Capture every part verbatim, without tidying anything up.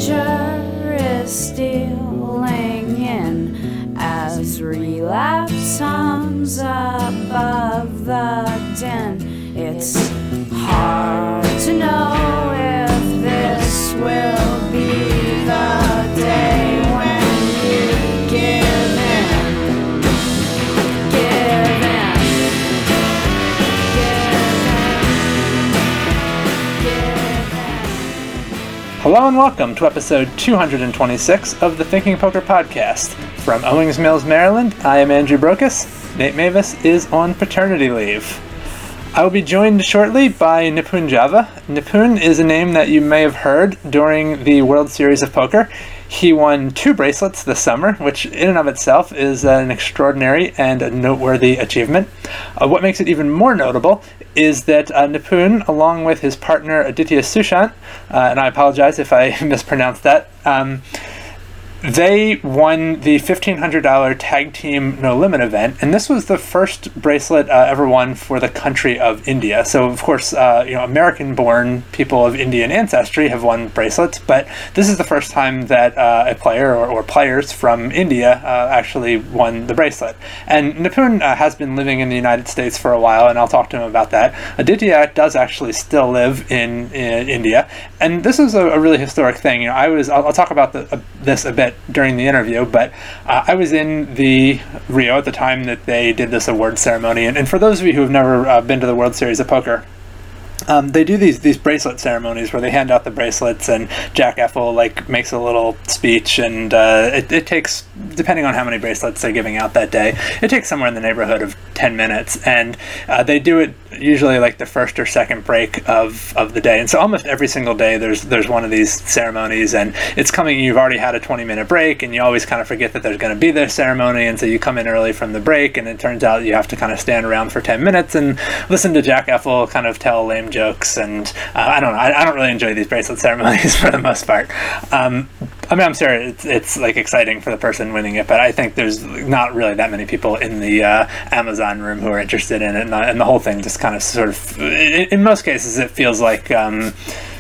danger is stealing in as relapse hums above the din. It's hard to know if this will be the day when you give in, give in, give in, give in. Hello and welcome to episode two hundred twenty-six of the Thinking Poker Podcast. From Owings Mills, Maryland, I am Andrew Brokus. Nate Mavis is on paternity leave. I will be joined shortly by Nipun Java. Nipun is a name that you may have heard during the World Series of Poker. He won two bracelets this summer, which in and of itself is an extraordinary and a noteworthy achievement. Uh, what makes it even more notable is that uh, Nipun, along with his partner Aditya Sushant, uh, and I apologize if I mispronounced that, um, they won the fifteen hundred dollars Tag Team No Limit event, and this was the first bracelet uh, ever won for the country of India. So, of course, uh, you know, American-born people of Indian ancestry have won bracelets, but this is the first time that uh, a player or, or players from India uh, actually won the bracelet. And Nipun uh, has been living in the United States for a while, and I'll talk to him about that. Aditya does actually still live in, in India, and this is a, a really historic thing. You know, I was I'll, I'll talk about the, uh, this a bit during the interview, but uh, I was in the Rio at the time that they did this award ceremony, and, and for those of you who have never uh, been to the World Series of Poker, Um, they do these these bracelet ceremonies where they hand out the bracelets, and Jack Effel like makes a little speech, and uh, it, it takes, depending on how many bracelets they're giving out that day, it takes somewhere in the neighborhood of ten minutes, and uh, they do it usually like the first or second break of, of the day, and so almost every single day there's there's one of these ceremonies, and it's coming, you've already had a twenty minute break, and you always kind of forget that there's going to be this ceremony, and so you come in early from the break, and it turns out you have to kind of stand around for ten minutes and listen to Jack Effel kind of tell lame jokes, and uh, I don't know, I, I don't really enjoy these bracelet ceremonies for the most part. Um, I mean, I'm sure it's, it's like exciting for the person winning it, but I think there's not really that many people in the uh, Amazon room who are interested in it, and, and the whole thing just kind of sort of, in, in most cases, it feels like um,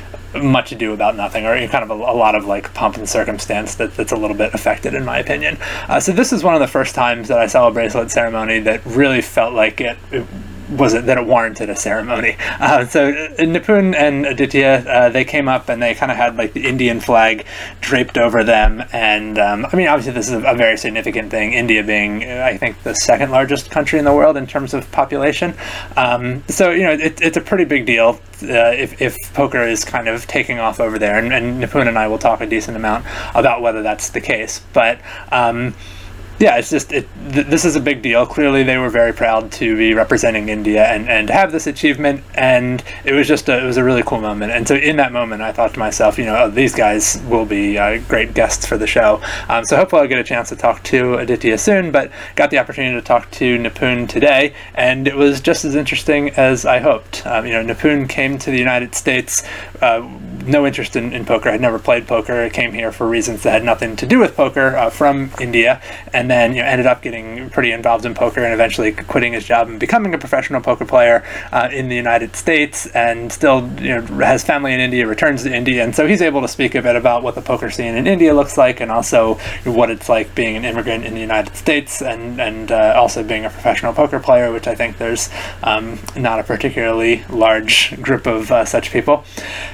much ado about nothing, or kind of a, a lot of like pomp and circumstance that, that's a little bit affected, in my opinion. Uh, so this is one of the first times that I saw a bracelet ceremony that really felt like it, it was it that it warranted a ceremony. Uh, so Nipun and Aditya, uh, they came up and they kind of had like the Indian flag draped over them, and um, I mean, obviously this is a, a very significant thing, India being, I think, the second largest country in the world in terms of population. Um, so, you know, it, it's a pretty big deal uh, if, if poker is kind of taking off over there, and, and Nipun and I will talk a decent amount about whether that's the case. But um, yeah, it's just, it, th- this is a big deal. Clearly, they were very proud to be representing India and, and have this achievement, and it was just a, it was a really cool moment. And so in that moment, I thought to myself, you know, oh, these guys will be uh, great guests for the show. Um, so hopefully I'll get a chance to talk to Aditya soon, but got the opportunity to talk to Nipun today, and it was just as interesting as I hoped. Um, you know, Nipun came to the United States, uh, no interest in, in poker, had never played poker, came here for reasons that had nothing to do with poker, uh, from India, and then, you know, ended up getting pretty involved in poker and eventually quitting his job and becoming a professional poker player uh, in the United States, and still, you know, has family in India, returns to India, and so he's able to speak a bit about what the poker scene in India looks like, and also what it's like being an immigrant in the United States, and and uh, also being a professional poker player, which I think there's um, not a particularly large group of uh, such people.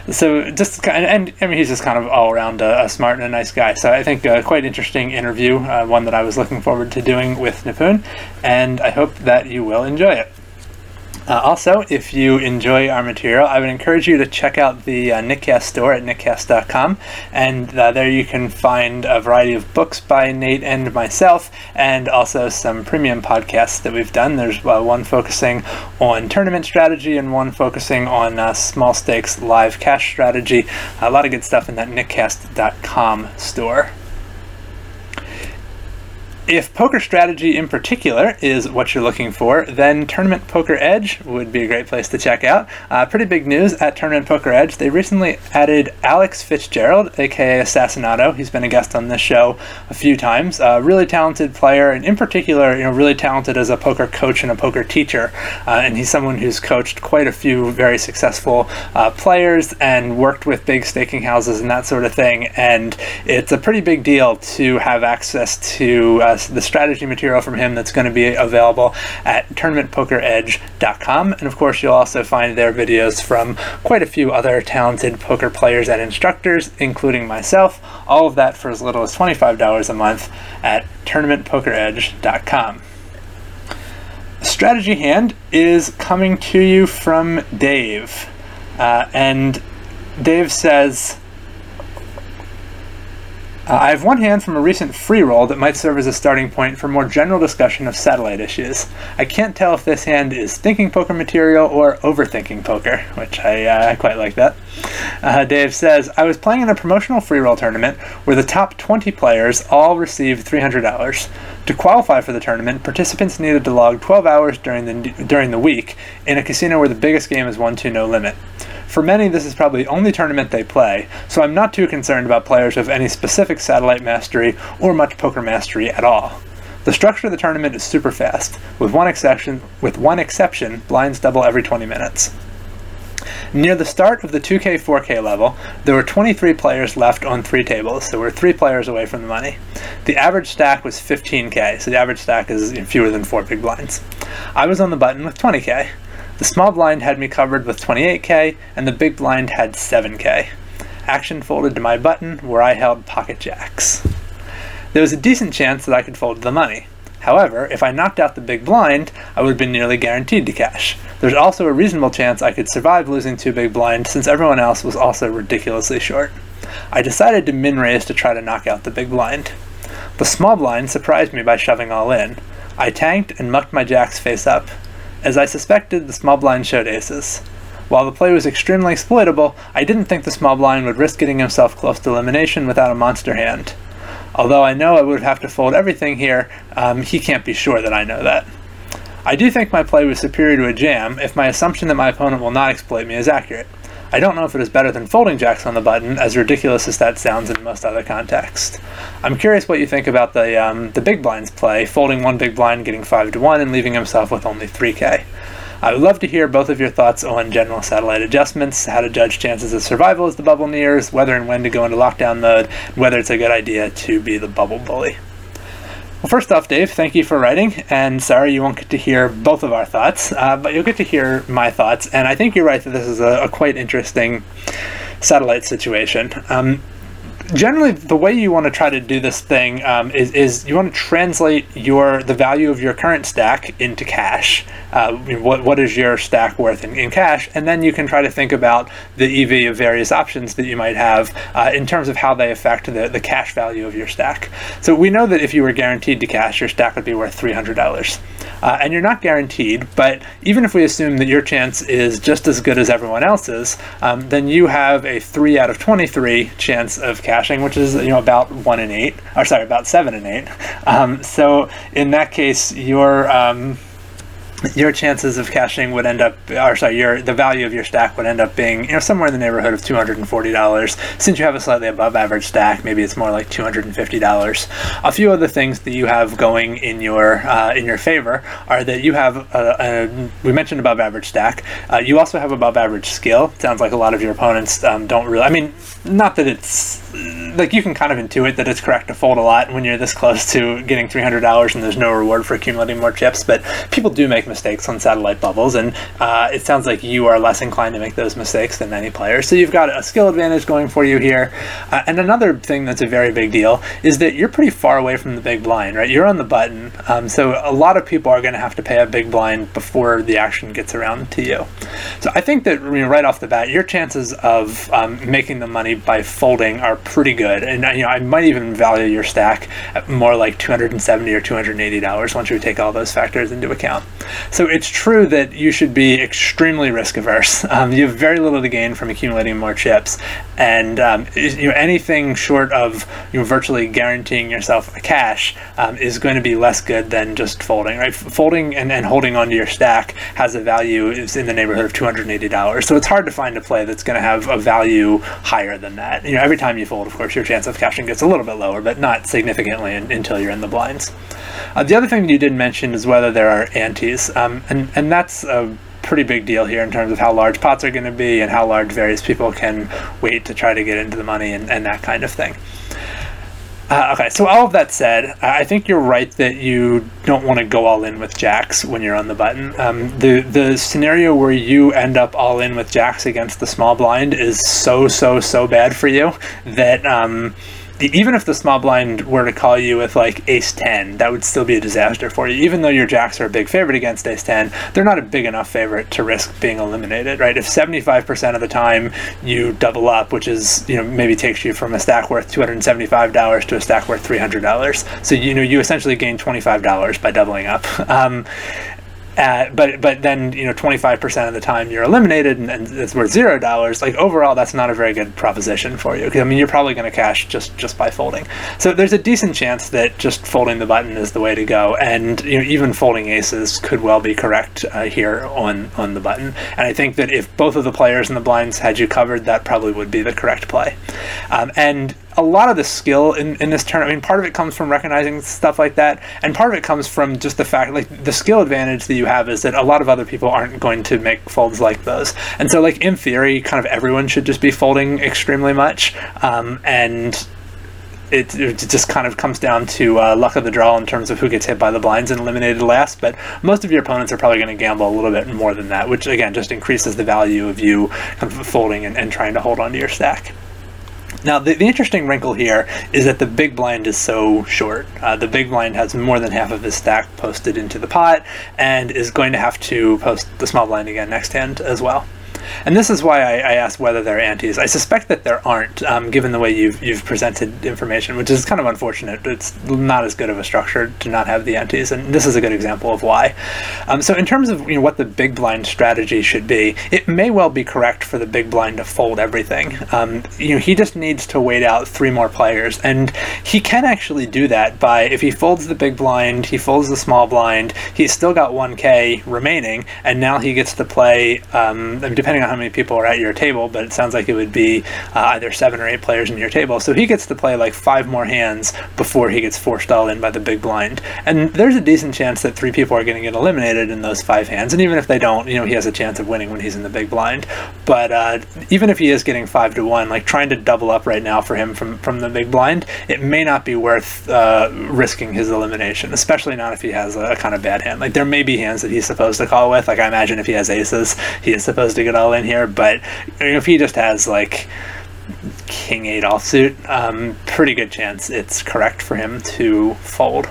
So just kind of, and I mean, he's just kind of all around a, a smart and a nice guy. So I think uh, quite interesting interview, uh, one that I was looking forward to doing with Nipun, and I hope that you will enjoy it. Uh, also, if you enjoy our material, I would encourage you to check out the uh, Nickcast store at nickcast dot com, and uh, there you can find a variety of books by Nate and myself, and also some premium podcasts that we've done. There's uh, one focusing on tournament strategy and one focusing on uh, small stakes live cash strategy. A lot of good stuff in that nickcast dot com store. If poker strategy in particular is what you're looking for, then Tournament Poker Edge would be a great place to check out. Uh, pretty big news at Tournament Poker Edge. They recently added Alex Fitzgerald, aka Assassinato. He's been a guest on this show a few times. A really talented player, and in particular, you know, really talented as a poker coach and a poker teacher. Uh, and he's someone who's coached quite a few very successful uh, players and worked with big staking houses and that sort of thing. And it's a pretty big deal to have access to uh, the strategy material from him that's going to be available at tournament poker edge dot com. And of course, you'll also find their videos from quite a few other talented poker players and instructors, including myself. All of that for as little as twenty-five dollars a month at tournament poker edge dot com. Strategy hand is coming to you from Dave. Uh, and Dave says, Uh, I have one hand from a recent free roll that might serve as a starting point for more general discussion of satellite issues. I can't tell if this hand is thinking poker material or overthinking poker, which I, uh, I quite like that. Uh, Dave says, I was playing in a promotional free roll tournament where the top twenty players all received three hundred dollars. To qualify for the tournament, participants needed to log twelve hours during the during the week in a casino where the biggest game is one to no limit. For many, this is probably the only tournament they play, so I'm not too concerned about players who have any specific satellite mastery or much poker mastery at all. The structure of the tournament is super fast, with one exception, with one exception, blinds double every twenty minutes. Near the start of the two K four K level, there were twenty-three players left on three tables, so we're three players away from the money. The average stack was fifteen K, so the average stack is fewer than four big blinds. I was on the button with twenty K. The small blind had me covered with twenty-eight K, and the big blind had seven K. Action folded to my button, where I held pocket jacks. There was a decent chance that I could fold the money. However, if I knocked out the big blind, I would have been nearly guaranteed to cash. There's also a reasonable chance I could survive losing two big blinds, since everyone else was also ridiculously short. I decided to min-raise to try to knock out the big blind. The small blind surprised me by shoving all in. I tanked and mucked my jacks face up. As I suspected, the small blind showed aces. While the play was extremely exploitable, I didn't think the small blind would risk getting himself close to elimination without a monster hand. Although I know I would have to fold everything here, um, he can't be sure that I know that. I do think my play was superior to a jam if my assumption that my opponent will not exploit me is accurate. I don't know if it is better than folding jacks on the button, as ridiculous as that sounds in most other contexts. I'm curious what you think about the um, the big blind's play, folding one big blind, getting five to one, and leaving himself with only three K. I would love to hear both of your thoughts on general satellite adjustments, how to judge chances of survival as the bubble nears, whether and when to go into lockdown mode, and whether it's a good idea to be the bubble bully. Well, first off, Dave, thank you for writing, and sorry you won't get to hear both of our thoughts, uh, but you'll get to hear my thoughts, and I think you're right that this is a, a quite interesting satellite situation. Um, Generally, the way you want to try to do this thing um, is, is you want to translate your the value of your current stack into cash. Uh, what what is your stack worth in, in cash? And then you can try to think about the E V of various options that you might have uh, in terms of how they affect the, the cash value of your stack. So we know that if you were guaranteed to cash, your stack would be worth three hundred dollars. Uh, and you're not guaranteed, but even if we assume that your chance is just as good as everyone else's, um, then you have a three out of twenty-three chance of cashing, which is, you know, about one in eight, or sorry, about seven in eight. Um, so in that case, your um, your chances of cashing would end up, or sorry, your the value of your stack would end up being, you know, somewhere in the neighborhood of two hundred forty dollars. Since you have a slightly above average stack, maybe it's more like two hundred fifty dollars. A few other things that you have going in your uh, in your favor are that you have a, a we mentioned above average stack. Uh, you also have above average skill. It sounds like a lot of your opponents um, don't really. I mean, not that it's like you can kind of intuit that it's correct to fold a lot when you're this close to getting three hundred dollars and there's no reward for accumulating more chips, but people do make mistakes on satellite bubbles, and uh, it sounds like you are less inclined to make those mistakes than many players. So you've got a skill advantage going for you here. Uh, and another thing that's a very big deal is that you're pretty far away from the big blind, right? You're on the button, um, so a lot of people are going to have to pay a big blind before the action gets around to you. So I think that, you know, right off the bat, your chances of um, making the money by folding are pretty good. And you know, I might even value your stack at more like two hundred seventy dollars or two hundred eighty dollars once you take all those factors into account. So it's true that you should be extremely risk averse. Um, you have very little to gain from accumulating more chips, and um, you know, anything short of you know, virtually guaranteeing yourself a cash um, is going to be less good than just folding. Right, folding and, and holding onto your stack has a value is in the neighborhood of two hundred eighty dollars. So it's hard to find a play that's going to have a value higher than that. You know, every time you fold, of course, your chance of cashing gets a little bit lower, but not significantly in, until you're in the blinds. Uh, the other thing that you didn't mention is whether there are antes, um, and and that's a pretty big deal here in terms of how large pots are going to be and how large various people can wait to try to get into the money and, and that kind of thing. Uh, okay, so all of that said, I think you're right that you don't want to go all in with jacks when you're on the button. Um, the the scenario where you end up all in with jacks against the small blind is so, so, so bad for you that um, even if the small blind were to call you with like ace ten, that would still be a disaster for you. Even though your jacks are a big favorite against ace ten, they're not a big enough favorite to risk being eliminated, right? If seventy-five percent of the time you double up, which is, you know, maybe takes you from a stack worth two hundred seventy-five dollars to a stack worth three hundred dollars. So, you know, you essentially gain twenty-five dollars by doubling up. Um, Uh, but but then, you know, twenty-five percent of the time you're eliminated and, and it's worth zero dollars. Like, overall, that's not a very good proposition for you. Because, I mean, you're probably going to cash just, just by folding. So there's a decent chance that just folding the button is the way to go. And, you know, even folding aces could well be correct uh, here on, on the button. And I think that if both of the players in the blinds had you covered, that probably would be the correct play. Um, and a lot of the skill in, in this tournament, I mean, part of it comes from recognizing stuff like that, and part of it comes from just the fact, like, the skill advantage that you have is that a lot of other people aren't going to make folds like those. And so, like, in theory, kind of everyone should just be folding extremely much, um, and It, it just kind of comes down to uh, luck of the draw in terms of who gets hit by the blinds and eliminated last, but most of your opponents are probably going to gamble a little bit more than that, which, again, just increases the value of you kind of folding and, and trying to hold onto your stack. Now, the, the interesting wrinkle here is that the big blind is so short. Uh, the big blind has more than half of his stack posted into the pot and is going to have to post the small blind again next hand as well. And this is why I, I asked whether there are antes. I suspect that there aren't, um, given the way you've you've presented information, which is kind of unfortunate. It's not as good of a structure to not have the antes, and this is a good example of why. Um, so in terms of, you know, what the big blind strategy should be, it may well be correct for the big blind to fold everything. Um, you know, he just needs to wait out three more players, and he can actually do that by, if he folds the big blind, he folds the small blind, he's still got one K remaining, and now he gets to play, um, depending on how many people are at your table, but it sounds like it would be uh, either seven or eight players in your table. So he gets to play like five more hands before he gets forced all in by the big blind. And there's a decent chance that three people are going to get eliminated in those five hands. And even if they don't, you know, he has a chance of winning when he's in the big blind. But uh, even if he is getting five to one, like trying to double up right now for him from, from the big blind, it may not be worth uh, risking his elimination, especially not if he has a, a kind of bad hand. Like, there may be hands that he's supposed to call with. Like, I imagine if he has aces, he is supposed to get all in here, but if he just has like king eight offsuit, um, pretty good chance it's correct for him to fold.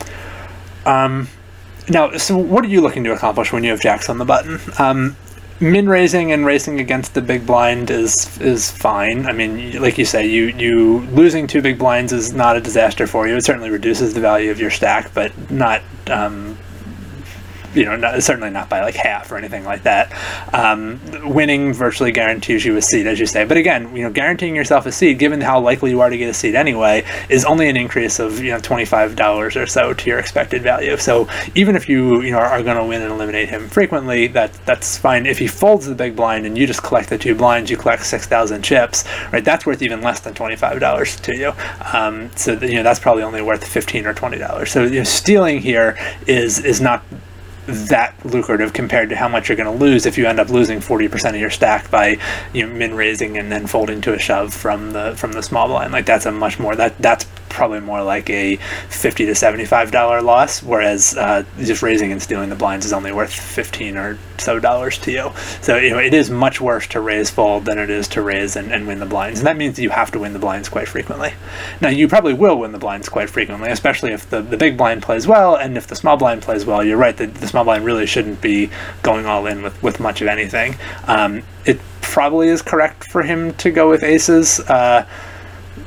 Um, now, so what are you looking to accomplish when you have jacks on the button? Um, min raising and racing against the big blind is is fine. I mean, like you say, you you losing two big blinds is not a disaster for you. It certainly reduces the value of your stack, but not um, you know, not, certainly not by like half or anything like that. Um, winning virtually guarantees you a seed, as you say. But again, you know, guaranteeing yourself a seed, given how likely you are to get a seed anyway, is only an increase of, you know, twenty-five dollars or so to your expected value. So even if you, you know, are, are going to win and eliminate him frequently, that that's fine. If he folds the big blind and you just collect the two blinds, you collect six thousand chips, right? That's worth even less than twenty-five dollars to you. Um, so, you know, that's probably only worth fifteen or twenty dollars. So, you know, stealing here is is not that lucrative compared to how much you're going to lose if you end up losing forty percent of your stack by, you know, min raising and then folding to a shove from the from the small blind. Like, that's a much more that that's probably more like a fifty to seventy-five dollar loss, whereas uh, just raising and stealing the blinds is only worth fifteen or so dollars to you. So, you know, it is much worse to raise fold than it is to raise and, and win the blinds, and that means that you have to win the blinds quite frequently. Now, you probably will win the blinds quite frequently, especially if the, the big blind plays well, and if the small blind plays well. You're right, the, the small blind really shouldn't be going all in with, with much of anything. Um, it probably is correct for him to go with aces. Uh,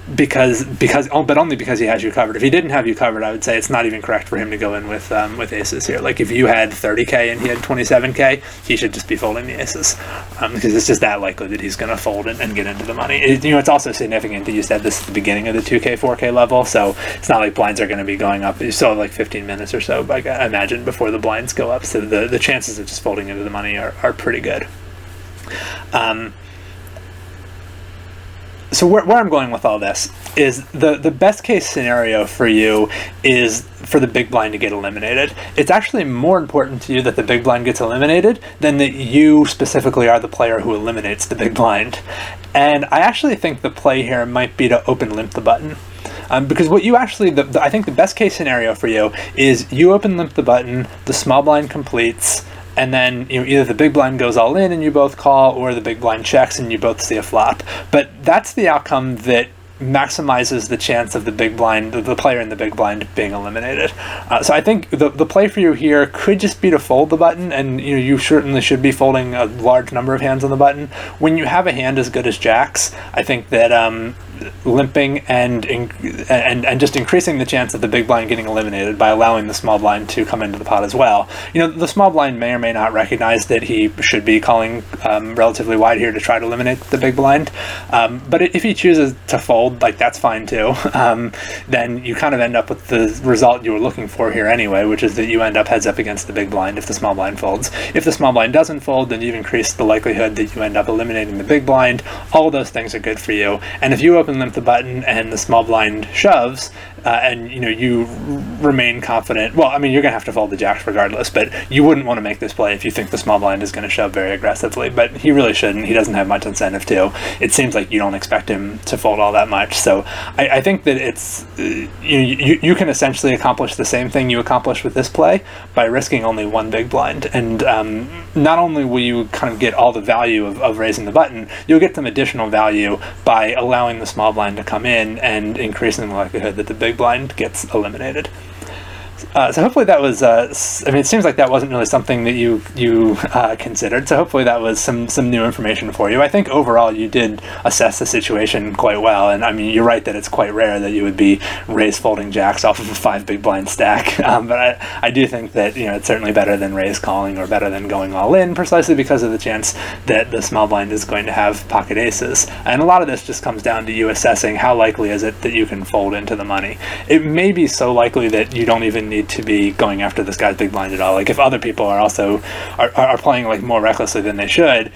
because because oh, but only because he has you covered. If he didn't have you covered, I would say it's not even correct for him to go in with um, with aces here. Like if you had thirty K and he had twenty-seven K, he should just be folding the aces um, because it's just that likely that he's going to fold and, and get into the money. It, you know, it's also significant that you said this at the beginning of the two K, four K level, so it's not like blinds are going to be going up. You still have like fifteen minutes or so, I imagine, before the blinds go up. So the, the chances of just folding into the money are, are pretty good. Um, So where, where I'm going with all this is the, the best case scenario for you is for the big blind to get eliminated. It's actually more important to you that the big blind gets eliminated than that you specifically are the player who eliminates the big blind. And I actually think the play here might be to open limp the button. Um, because what you actually, the, the, I think the best case scenario for you is you open limp the button, the small blind completes, and then you know either the big blind goes all in and you both call, or the big blind checks and you both see a flop. But that's the outcome that maximizes the chance of the big blind, the player in the big blind, being eliminated. Uh, so I think the the play for you here could just be to fold the button, and you know you certainly should be folding a large number of hands on the button. When you have a hand as good as jacks, I think that um, limping and and and just increasing the chance of the big blind getting eliminated by allowing the small blind to come into the pot as well. You know, the small blind may or may not recognize that he should be calling um, relatively wide here to try to eliminate the big blind. Um, but if he chooses to fold, like that's fine too. Um, then you kind of end up with the result you were looking for here anyway, which is that you end up heads up against the big blind if the small blind folds. If the small blind doesn't fold, then you've increased the likelihood that you end up eliminating the big blind. All of those things are good for you. And if you open limp the button and the small blind shoves, uh, and you know you remain confident. Well, I mean you're gonna have to fold the jacks regardless, but you wouldn't want to make this play if you think the small blind is going to shove very aggressively. But he really shouldn't. He doesn't have much incentive to. It seems like you don't expect him to fold all that much. So I, I think that it's uh, you, you you can essentially accomplish the same thing you accomplished with this play by risking only one big blind. And um, not only will you kind of get all the value of, of raising the button, you'll get some additional value by allowing the small blind to come in and increasing the likelihood that the big blind gets eliminated. Uh, so hopefully that was, uh, I mean, it seems like that wasn't really something that you you uh, considered, so hopefully that was some, some new information for you. I think overall you did assess the situation quite well, and I mean, you're right that it's quite rare that you would be raise folding jacks off of a five big blind stack, um, but I, I do think that, you know, it's certainly better than raise calling or better than going all in, precisely because of the chance that the small blind is going to have pocket aces. And a lot of this just comes down to you assessing how likely is it that you can fold into the money. It may be so likely that you don't even need to be going after this guy's big blind at all. Like if other people are also are, are playing like more recklessly than they should,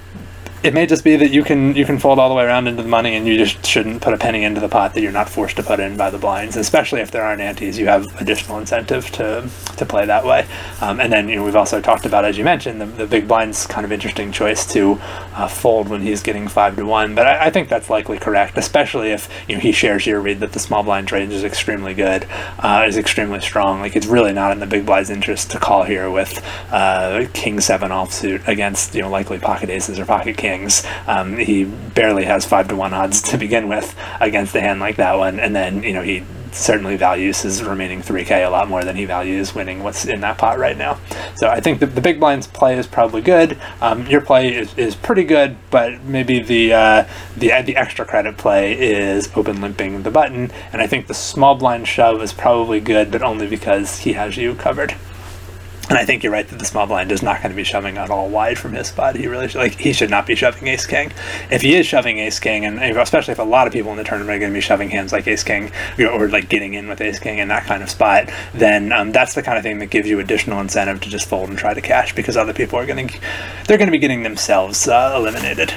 it may just be that you can you can fold all the way around into the money and you just shouldn't put a penny into the pot that you're not forced to put in by the blinds. Especially if there aren't antes, you have additional incentive to to play that way. Um, and then you know we've also talked about, as you mentioned, the, the big blind's kind of interesting choice to uh, fold when he's getting five to one. But I, I think that's likely correct, especially if you know he shares your read that the small blind range is extremely good, uh, is extremely strong. Like it's really not in the big blind's interest to call here with uh, king seven offsuit against you know likely pocket aces or pocket kings. Um, he barely has five to one odds to begin with against a hand like that one, and then you know he certainly values his remaining three K a lot more than he values winning what's in that pot right now. So I think the, the big blind's play is probably good. Um, your play is, is pretty good, but maybe the uh, the the extra credit play is open limping the button, and I think the small blind shove is probably good, but only because he has you covered. And I think you're right that the small blind is not going to be shoving at all wide from his spot. He really should, like he should not be shoving ace king. If he is shoving ace king, and especially if a lot of people in the tournament are going to be shoving hands like ace king, you know, or like getting in with ace king in that kind of spot, then um, that's the kind of thing that gives you additional incentive to just fold and try to cash, because other people are going to they're going to be getting themselves uh, eliminated.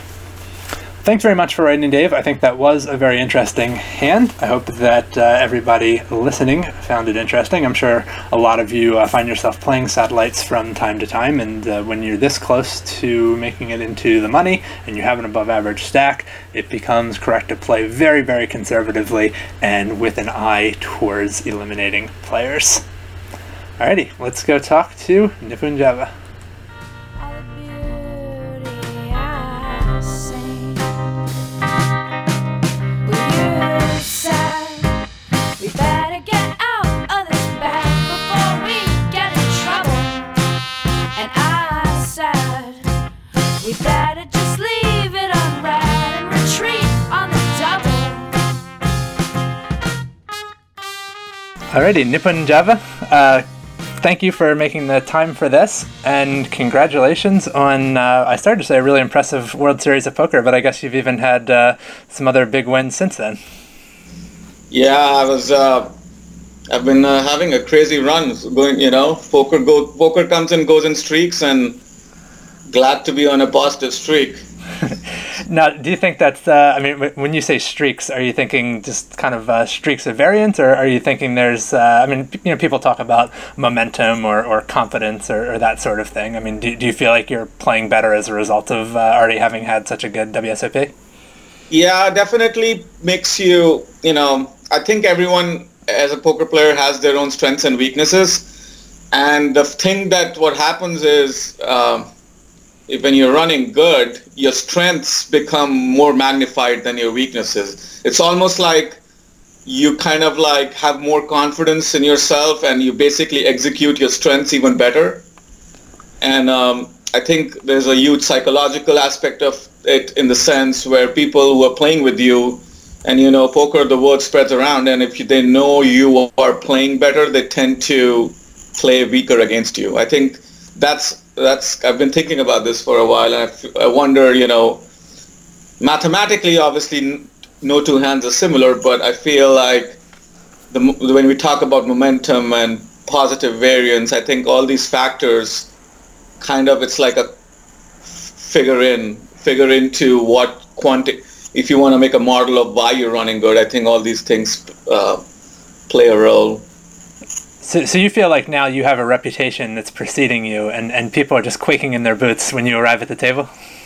Thanks very much for writing, Dave. I think that was a very interesting hand. I hope that uh, everybody listening found it interesting. I'm sure a lot of you uh, find yourself playing satellites from time to time, and uh, when you're this close to making it into the money and you have an above average stack, it becomes correct to play very, very conservatively and with an eye towards eliminating players. Alrighty, let's go talk to Nipunjava. We better just leave it unread and retreat on the double. Alrighty, Nippon Java. Uh, thank you for making the time for this, and congratulations on, uh, I started to say, a really impressive World Series of Poker, but I guess you've even had uh, some other big wins since then. Yeah, I was, uh, I've been uh, having a crazy run going, you know, poker go, poker comes and goes in streaks, and glad to be on a positive streak. Now, do you think that's, uh, I mean, when you say streaks, are you thinking just kind of uh, streaks of variance, or are you thinking there's, uh, I mean, you know, people talk about momentum or, or confidence or, or that sort of thing. I mean, do, do you feel like you're playing better as a result of uh, already having had such a good W S O P? Yeah, definitely makes you, you know, I think everyone as a poker player has their own strengths and weaknesses. And the thing that what happens is, uh, if when you're running good, your strengths become more magnified than your weaknesses. It's almost like you kind of like have more confidence in yourself, and you basically execute your strengths even better. And um, I think there's a huge psychological aspect of it, in the sense where people who are playing with you, and you know, poker, the word spreads around, and if they know you are playing better, they tend to play weaker against you. I think that's That's I've been thinking about this for a while, and I, f- I wonder, you know, mathematically, obviously, no two hands are similar, but I feel like the, when we talk about momentum and positive variance, I think all these factors kind of, it's like a figure in, figure into what quanti. If you want to make a model of why you're running good, I think all these things uh, play a role. So, so you feel like now you have a reputation that's preceding you, and, and people are just quaking in their boots when you arrive at the table?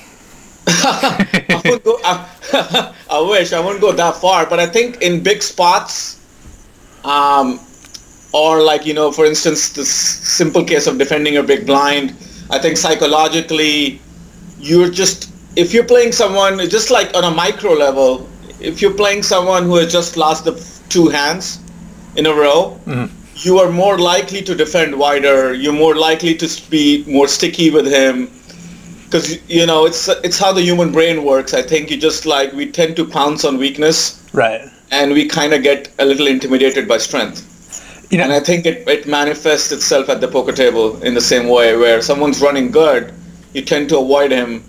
I, won't go, I, I wish I wouldn't go that far, but I think in big spots, um, or like, you know, for instance, the s- simple case of defending a big blind, I think psychologically, you're just, if you're playing someone, just like on a micro level, if you're playing someone who has just lost the two hands in a row, mm-hmm. you are more likely to defend wider. You're more likely to be more sticky with him, because you know it's it's how the human brain works. I think you just like we tend to pounce on weakness, right? And we kind of get a little intimidated by strength. You know, and I think it, it manifests itself at the poker table in the same way, where someone's running good, you tend to avoid him,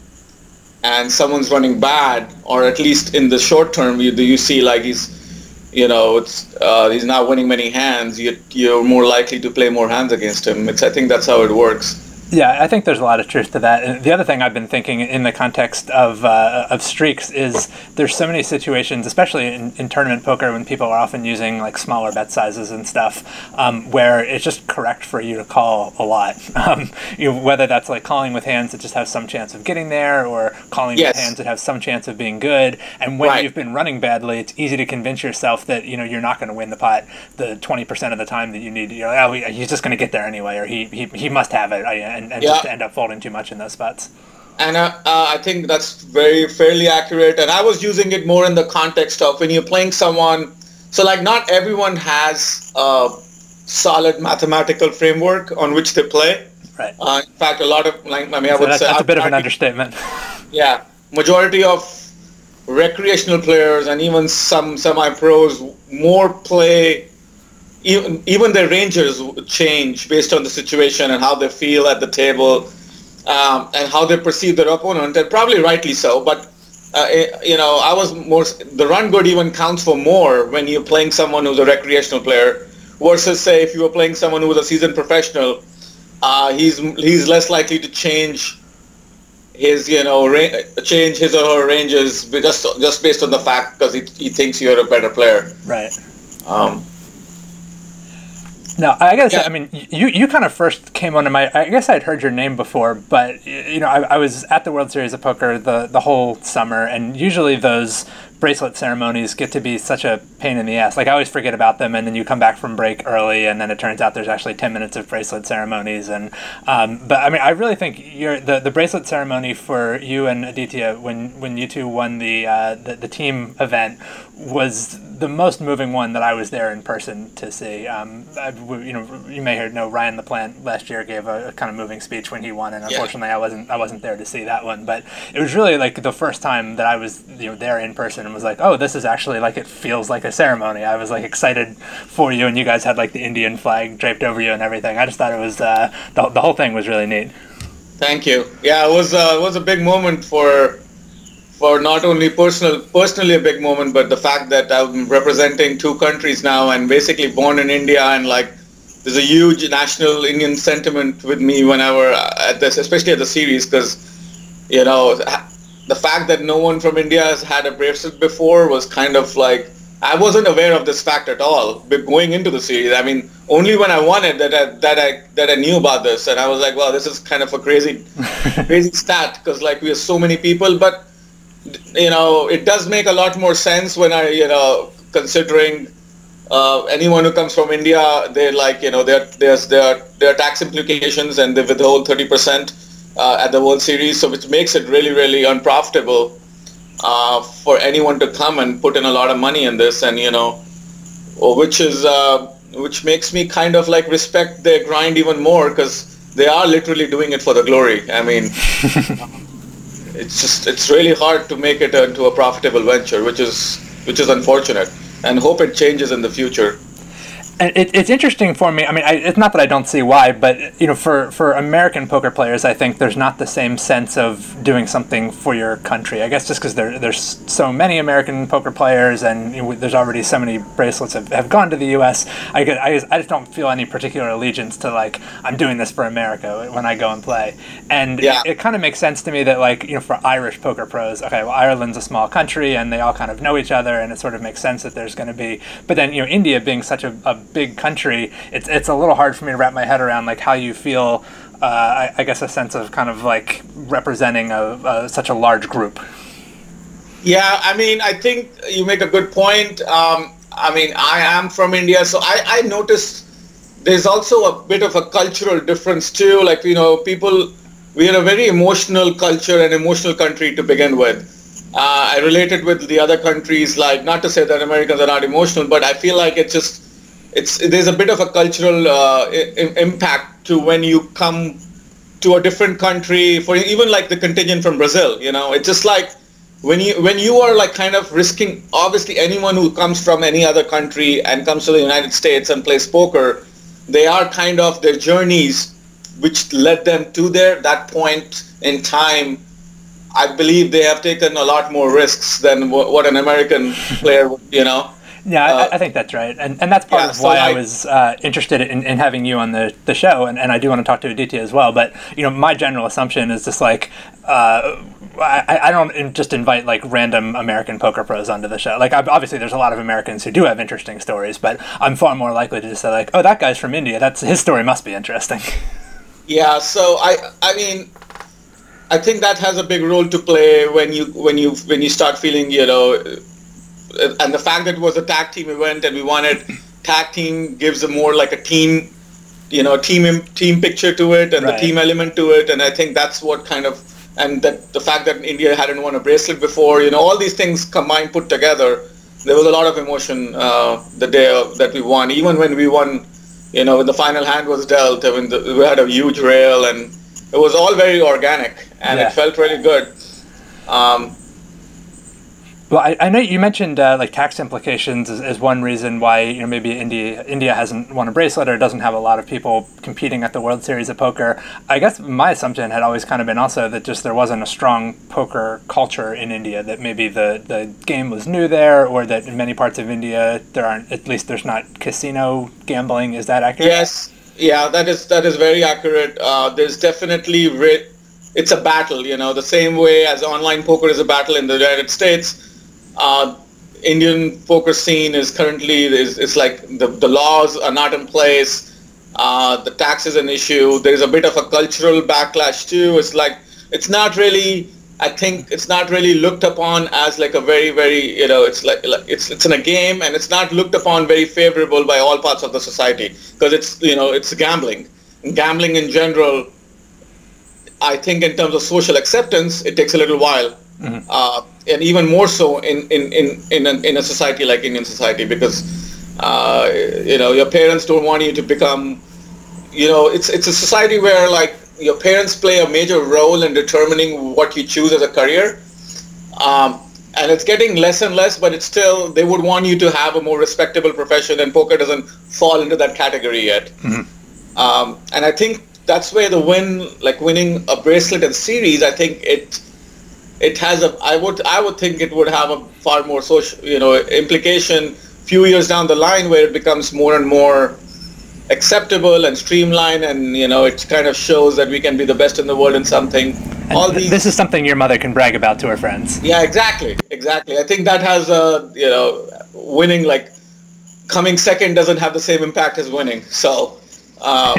and someone's running bad, or at least in the short term, you you see like he's. You know, it's uh, he's not winning many hands. You, you're more likely to play more hands against him. It's I think that's how it works. Yeah, I think there's a lot of truth to that. And the other thing I've been thinking in the context of uh, of streaks is there's so many situations, especially in, in tournament poker, when people are often using like smaller bet sizes and stuff, um, where it's just correct for you to call a lot. Um, you know, whether that's like calling with hands that just have some chance of getting there, or calling yes. with hands that have some chance of being good. And when right. you've been running badly, it's easy to convince yourself that you know you're not going to win the pot the twenty percent of the time that you need. You're like, oh, he's just going to get there anyway, or he he he must have it. And, and yeah. just end up folding too much in those spots. And uh, uh, I think that's very fairly accurate. And I was using it more in the context of when you're playing someone. So like not everyone has a solid mathematical framework on which they play. Right. Uh, in fact, a lot of like I mean, I so would that's, say that's a bit of an argue, understatement. Yeah, majority of recreational players and even some semi-pros more play. Even, even their ranges change based on the situation and how they feel at the table, um, and how they perceive their opponent, and probably rightly so. But uh, it, you know, I was more the run good even counts for more when you're playing someone who's a recreational player versus say if you were playing someone who was a seasoned professional. Uh, he's he's less likely to change his you know ra- change his or her ranges just just based on the fact because he he thinks you're a better player. Right. Um, No, I guess, yeah. I mean, you, you kind of first came onto my, I guess I'd heard your name before, but, you know, I, I was at the World Series of Poker the, the whole summer, and usually those bracelet ceremonies get to be such a pain in the ass. Like, I always forget about them, and then you come back from break early, and then it turns out there's actually ten minutes of bracelet ceremonies. And um, but, I mean, I really think you're, the, the bracelet ceremony for you and Aditya, when, when you two won the, uh, the, the team event, was the most moving one that I was there in person to see. Um, I, you know, you may know Ryan LaPlante last year gave a, a kind of moving speech when he won, and unfortunately, yeah. I wasn't I wasn't there to see that one. But it was really like the first time that I was you know there in person and was like, oh, this is actually like, it feels like a ceremony. I was like excited for you, and you guys had like the Indian flag draped over you and everything. I just thought it was, uh, the, the whole thing was really neat. Thank you. Yeah, it was, uh, it was a big moment for, for not only personal, personally a big moment, but the fact that I'm representing two countries now and basically born in India, and like, there's a huge national Indian sentiment with me whenever at this, especially at the series, because, you know, the fact that no one from India has had a bracelet before was kind of like, I wasn't aware of this fact at all going into the series. I mean, only when I won it that I, that I that I knew about this, and I was like, wow, this is kind of a crazy, crazy stat, because like we are so many people. But you know, it does make a lot more sense when I, you know, considering. Uh, anyone who comes from India, they're like, you know, there there's there there are tax implications, and they withhold thirty percent uh, at the World Series, so which makes it really, really unprofitable uh, for anyone to come and put in a lot of money in this, and you know, which is uh, which makes me kind of like respect their grind even more, because they are literally doing it for the glory. I mean, it's just it's really hard to make it into a profitable venture, which is which is unfortunate. And hope it changes in the future. And it, it's interesting for me. I mean, I, it's not that I don't see why, but you know, for, for American poker players, I think there's not the same sense of doing something for your country. I guess just because there there's so many American poker players, and you know, there's already so many bracelets have, have gone to the U S. I could, I just, I just don't feel any particular allegiance to like I'm doing this for America when I go and play. And yeah. it, it kind of makes sense to me that like you know for Irish poker pros, okay, well Ireland's a small country and they all kind of know each other, and it sort of makes sense that there's going to be. But then you know India being such a, a big country, it's it's a little hard for me to wrap my head around like how you feel. Uh, I, I guess a sense of kind of like representing a, a such a large group. Yeah, I mean, I think you make a good point. Um, I mean, I am from India, so I, I noticed there's also a bit of a cultural difference too. Like you know, people, we are a very emotional culture and emotional country to begin with. Uh, I related with the other countries, like not to say that Americans are not emotional, but I feel like it's just It's there's a bit of a cultural uh, I- impact to when you come to a different country. For even like the contingent from Brazil, you know, it's just like when you when you are like kind of risking. Obviously, anyone who comes from any other country and comes to the United States and plays poker, they are kind of their journeys, which led them to there that point in time. I believe they have taken a lot more risks than w- what an American player would, you know. Yeah, Uh, I, I think that's right, and and that's part yeah, of so why I, I was uh, interested in, in having you on the, the show, and, and I do want to talk to Aditya as well. But you know, my general assumption is just like uh, I, I don't just invite like random American poker pros onto the show. Like obviously, there's a lot of Americans who do have interesting stories, but I'm far more likely to just say like, oh, that guy's from India. That's his story must be interesting. Yeah, so I I mean. I think that has a big role to play when you when you when you start feeling, you know, and the fact that it was a tag team event and we wanted tag team gives a more like a team, you know, team team picture to it and right. the team element to it, and I think that's what kind of and that the fact that India hadn't won a bracelet before, you know, all these things combined put together, there was a lot of emotion uh, the day of, that we won. Even when we won, you know, when the final hand was dealt, I mean, the, we had a huge rail and. It was all very organic, and yeah. it felt really good. Um, well, I, I know you mentioned uh, like tax implications as, as one reason why you know maybe India India hasn't won a bracelet or doesn't have a lot of people competing at the World Series of Poker. I guess my assumption had always kind of been also that just there wasn't a strong poker culture in India. That maybe the, the game was new there, or that in many parts of India there aren't. At least there's not casino gambling. Is that accurate? Yes. Yeah, that is that is very accurate. Uh, there's definitely re- it's a battle, you know, the same way as online poker is a battle in the United States. Uh, Indian poker scene is currently is it's like the the laws are not in place. Uh, the tax is an issue. There's a bit of a cultural backlash too. It's like it's not really. I think it's not really looked upon as like a very, very, you know, it's like, like it's it's in a game and it's not looked upon very favorable by all parts of the society because it's, you know, it's gambling. And gambling in general, I think in terms of social acceptance, it takes a little while. Mm-hmm. Uh, and even more so in, in, in, in, a, in a society like Indian society because, uh, you know, your parents don't want you to become, you know, it's it's a society where like, your parents play a major role in determining what you choose as a career. Um, and it's getting less and less, but it's still, they would want you to have a more respectable profession, and poker doesn't fall into that category yet. Mm-hmm. Um, and I think that's where the win, like winning a bracelet and series, I think it it has a, I would I would think it would have a far more social, you know, implication few years down the line, where it becomes more and more acceptable and streamlined, and you know, it kind of shows that we can be the best in the world in something. And All these, this is something your mother can brag about to her friends. Yeah, exactly, exactly. I think that has a, you know, winning, like coming second doesn't have the same impact as winning. So, um,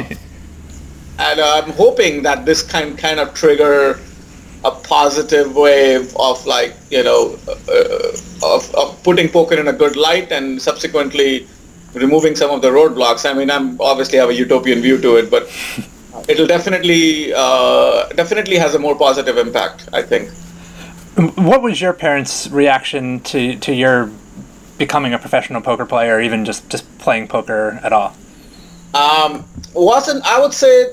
and uh, I'm hoping that this can kind of trigger a positive wave of, like, you know, uh, of, of putting poker in a good light, and subsequently removing some of the roadblocks. I mean, I'm obviously have a utopian view to it, but it'll definitely uh, definitely has a more positive impact, I think. What was your parents' reaction to, to your becoming a professional poker player, or even just, just playing poker at all? Um, wasn't I would say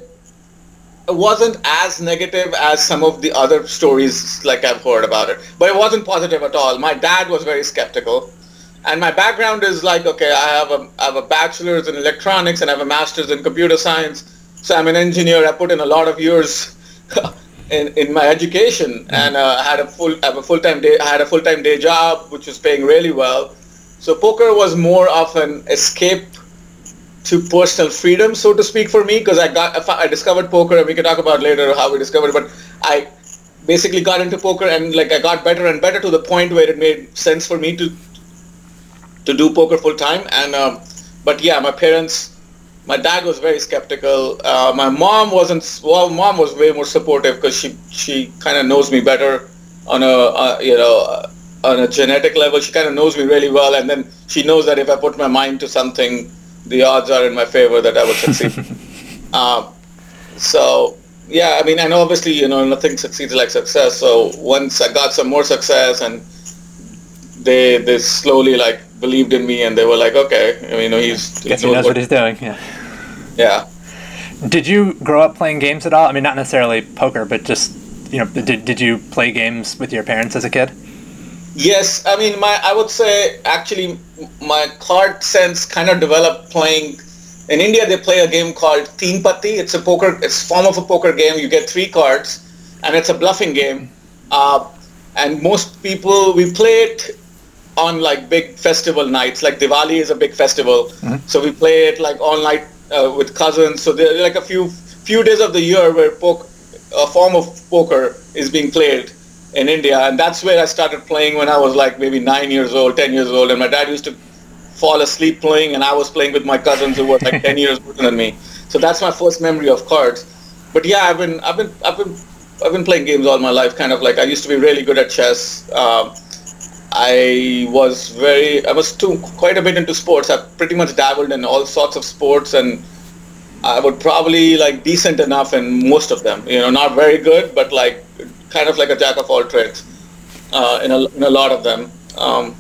it wasn't as negative as some of the other stories like I've heard about it, but it wasn't positive at all. My dad was very skeptical. And my background is like, okay, I have a I have a bachelor's in electronics and I have a master's in computer science. So I'm an engineer. I put in a lot of years in, in my education, mm-hmm. and uh, I had a full I have a full time day I had a full time day job which was paying really well. So poker was more of an escape to personal freedom, so to speak, for me, because I got I discovered poker, and we can talk about later how we discovered it. But I basically got into poker, and like I got better and better to the point where it made sense for me to. to do poker full time. And um, but yeah, my parents, my dad was very skeptical. Uh, my mom wasn't. Well, mom was way more supportive, because she she kind of knows me better on a uh, you know uh, on a genetic level. She kind of knows me really well, and then she knows that if I put my mind to something, the odds are in my favor that I would succeed. um, so yeah, I mean, and obviously, you know, nothing succeeds like success. So once I got some more success, and they they slowly like believed in me, and they were like, okay, I mean, you know, he's he guess he knows what, what he's doing. Yeah. Yeah. Did you grow up playing games at all? I mean, not necessarily poker, but just, you know, did did you play games with your parents as a kid? Yes, I mean, my I would say actually my card sense kind of developed playing. In India, they play a game called Teen Patti. It's a poker. It's a form of a poker game. You get three cards, and it's a bluffing game. Uh, and most people we play it on like big festival nights, like Diwali is a big festival, mm-hmm. so we play it like all night uh, with cousins. So there are like a few few days of the year where poker, a form of poker is being played in India, and that's where I started playing when I was like maybe nine years old, ten years old, and my dad used to fall asleep playing, and I was playing with my cousins who were like ten years older than me. So that's my first memory of cards. But yeah, I've been I've been I've been I've been playing games all my life. Kind of like I used to be really good at chess. Um, I was very, I was too, quite a bit into sports. I pretty much dabbled in all sorts of sports, and I would probably like decent enough in most of them. You know, not very good, but like kind of like a jack of all trades uh, in, a, in a lot of them. Um,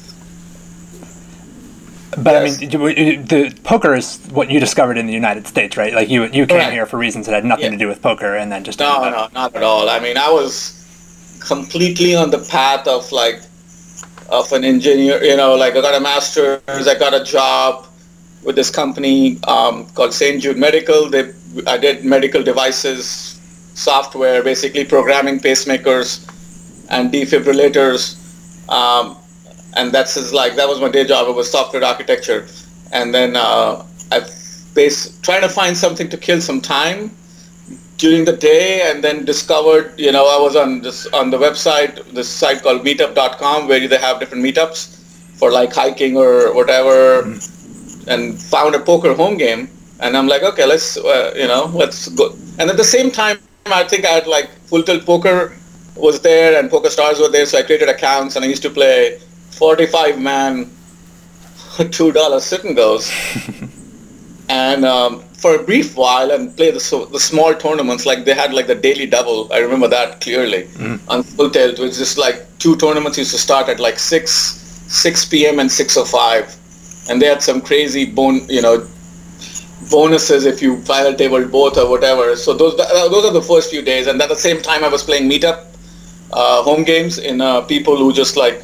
but yes. I mean, the poker is what you discovered in the United States, right? Like you you came Correct. here for reasons that had nothing Yeah. to do with poker, and then just No, no, not at all. I mean, I was completely on the path of like, of an engineer, you know, like I got a master's, I got a job with this company um, called Saint Jude Medical. They, I did medical devices, software, basically programming pacemakers and defibrillators. Um, and that's his, like, that was my day job. It was software architecture. And then uh, I bas- trying to find something to kill some time during the day, and then discovered, you know, I was on this on the website, this site called meetup dot com, where they have different meetups for like hiking or whatever, mm-hmm. and found a poker home game, and I'm like, okay, let's, uh, you know, let's go. And at the same time, I think I had like Full Tilt Poker was there, and Poker Stars were there, so I created accounts, and I used to play forty-five man, two dollar sit and goes. And um, for a brief while, and play the so, the small tournaments, like they had like the daily double. I remember that clearly mm. on Full Tilt, which is like two tournaments used to start at like six six p.m. and six oh five, and they had some crazy bon you know bonuses if you final tabled both or whatever. So those those are the first few days, and at the same time I was playing Meetup uh, home games in uh, people who just like,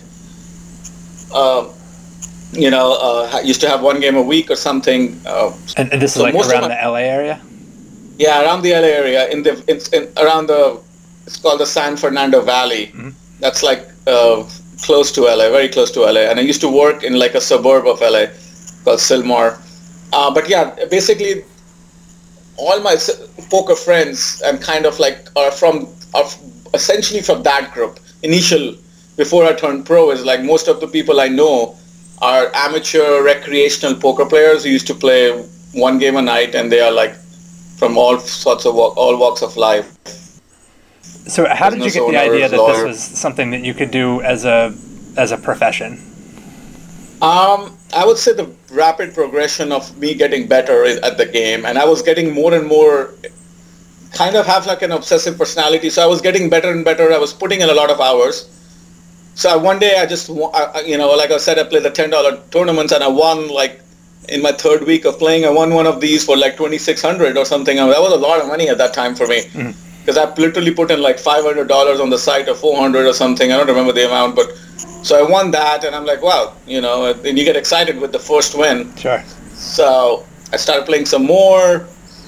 uh, you know, uh, used to have one game a week or something. Uh, And, and this So is like most of around my- the L A area? yeah, around the L A area, in the in, in around the, it's called the San Fernando Valley. That's like uh, close to L A, very close to L A. And I used to work in like a suburb of L A called Sylmar. Uh, but yeah, basically, all my s- poker friends and kind of like are from are f- essentially from that group. Initial, before I turned pro, is like most of the people I know are amateur recreational poker players who used to play one game a night, and they are like from all sorts of walk, all walks of life. So how did you Business get the idea owners, that this lawyer. was something that you could do as a as a profession? Um, I would say the rapid progression of me getting better i- at the game, and I was getting more and more, kind of have like an obsessive personality. So I was getting better and better. I was putting in a lot of hours. So I, one day I just, wa- I, I- you know, like I said, I played the ten dollar tournaments, and I won like in my third week of playing. I won one of these for like twenty-six hundred or something. I mean, that was a lot of money at that time for me, because I literally put in like five hundred dollars on the site or four hundred or something. I don't remember the amount, but so I won that, and I'm like, wow, you know, and you get excited with the first win. Sure. So I started playing some more.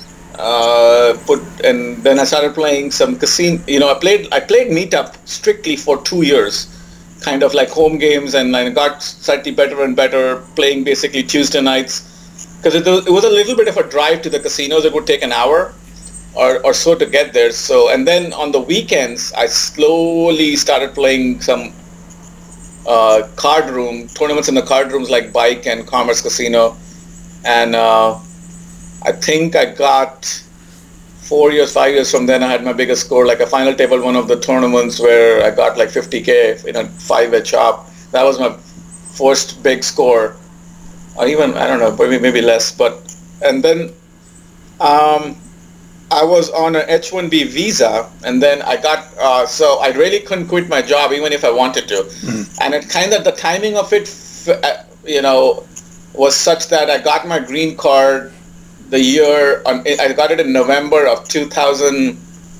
Uh, put and then I started playing some casino. You know, I played I played Meetup strictly for two years, kind of like home games, and I got slightly better and better playing basically Tuesday nights, because it, was- it was a little bit of a drive to the casinos. It would take an hour or, or so to get there. So and then on the weekends I slowly started playing some uh, card room tournaments in the card rooms like Bike and Commerce Casino, and uh, I think I got four years, five years from then I had my biggest score, like a final table one of the tournaments where I got like fifty K in a five-way chop. That was my first big score, or even I don't know, maybe maybe less. But and then um, I was on an H one B visa, and then I got uh, so I really couldn't quit my job even if I wanted to, and it kind of the timing of it, f- uh, you know, was such that I got my green card the year on, I got it in November of two thousand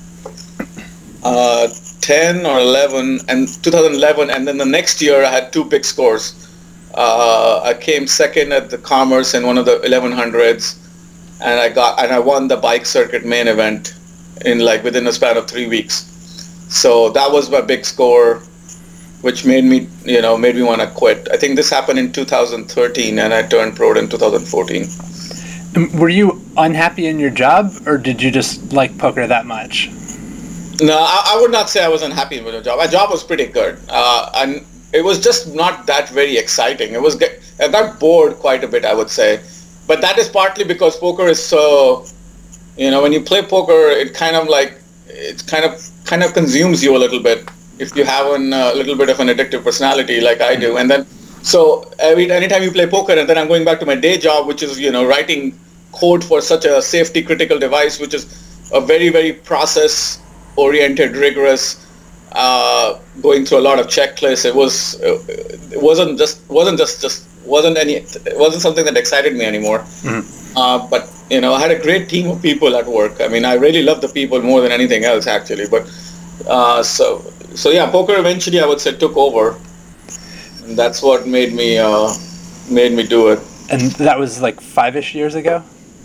ten or eleven, and two thousand eleven, and then the next year I had two big scores. Uh, I came second at the Commerce in one of the eleven hundreds, and I got and I won the bike circuit main event in like within a span of three weeks. So that was my big score, which made me, you know, made me want to quit. I think this happened in two thousand thirteen, and I turned pro in two thousand fourteen. Were you unhappy in your job, or did you just like poker that much? No, I, I would not say I was unhappy with the job. My job was pretty good, uh, and it was just not that very exciting. It was get, I got bored quite a bit, I would say, but that is partly because poker is so, you know, when you play poker, it kind of like it kind of kind of consumes you a little bit if you have a uh, little bit of an addictive personality like I do, and then so every anytime you play poker, and then I'm going back to my day job, which is, you know, writing code for such a safety critical device, which is a very very process oriented, rigorous, uh, going through a lot of checklists. It was it wasn't just wasn't just just wasn't any it wasn't something that excited me anymore. Mm-hmm. Uh, but you know, I had a great team of people at work. I mean, I really love the people more than anything else actually. But uh, so so yeah, poker eventually I would say took over, and that's what made me uh, made me do it. And that was like five-ish years ago?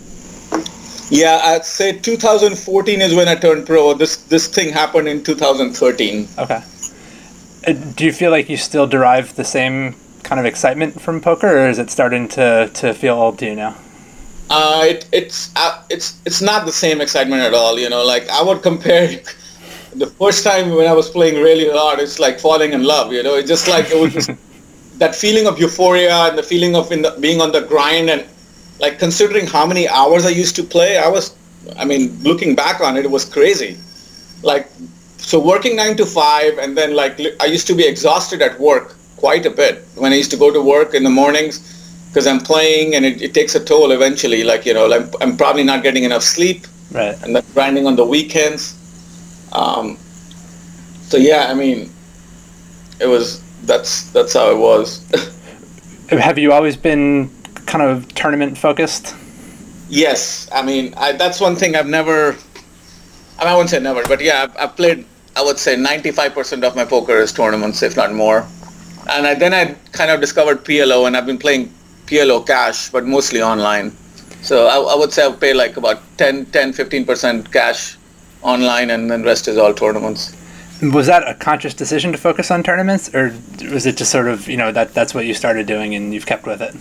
Yeah, I'd say two thousand fourteen is when I turned pro. This this thing happened in two thousand thirteen. Okay. Uh, Do you feel like you still derive the same kind of excitement from poker, or is it starting to, to feel old to you now? Uh, it, it's uh, it's it's not the same excitement at all. You know, like I would compare the first time when I was playing really hard. It's like falling in love. You know, it's just like it was just that feeling of euphoria and the feeling of in the, being on the grind, and like considering how many hours I used to play. I was, I mean, looking back on it, it was crazy. Like, so working nine to five, and then like I used to be exhausted at work quite a bit when I used to go to work in the mornings, because I'm playing, and it, it takes a toll eventually. Like, you know, like I'm probably not getting enough sleep, Right. and then grinding on the weekends. Um, so yeah, I mean, it was that's that's how it was. Have you always been kind of tournament focused? Yes, I mean I, that's one thing I've never. I, mean, I won't say never, but yeah, I've, I've played I would say ninety-five percent of my poker is tournaments, if not more. And I, then I kind of discovered P L O, and I've been playing P L O cash, but mostly online. So I, I would say I pay like about ten, fifteen percent cash online, and then rest is all tournaments. Was that a conscious decision to focus on tournaments, or was it just sort of, you know, that that's what you started doing and you've kept with it?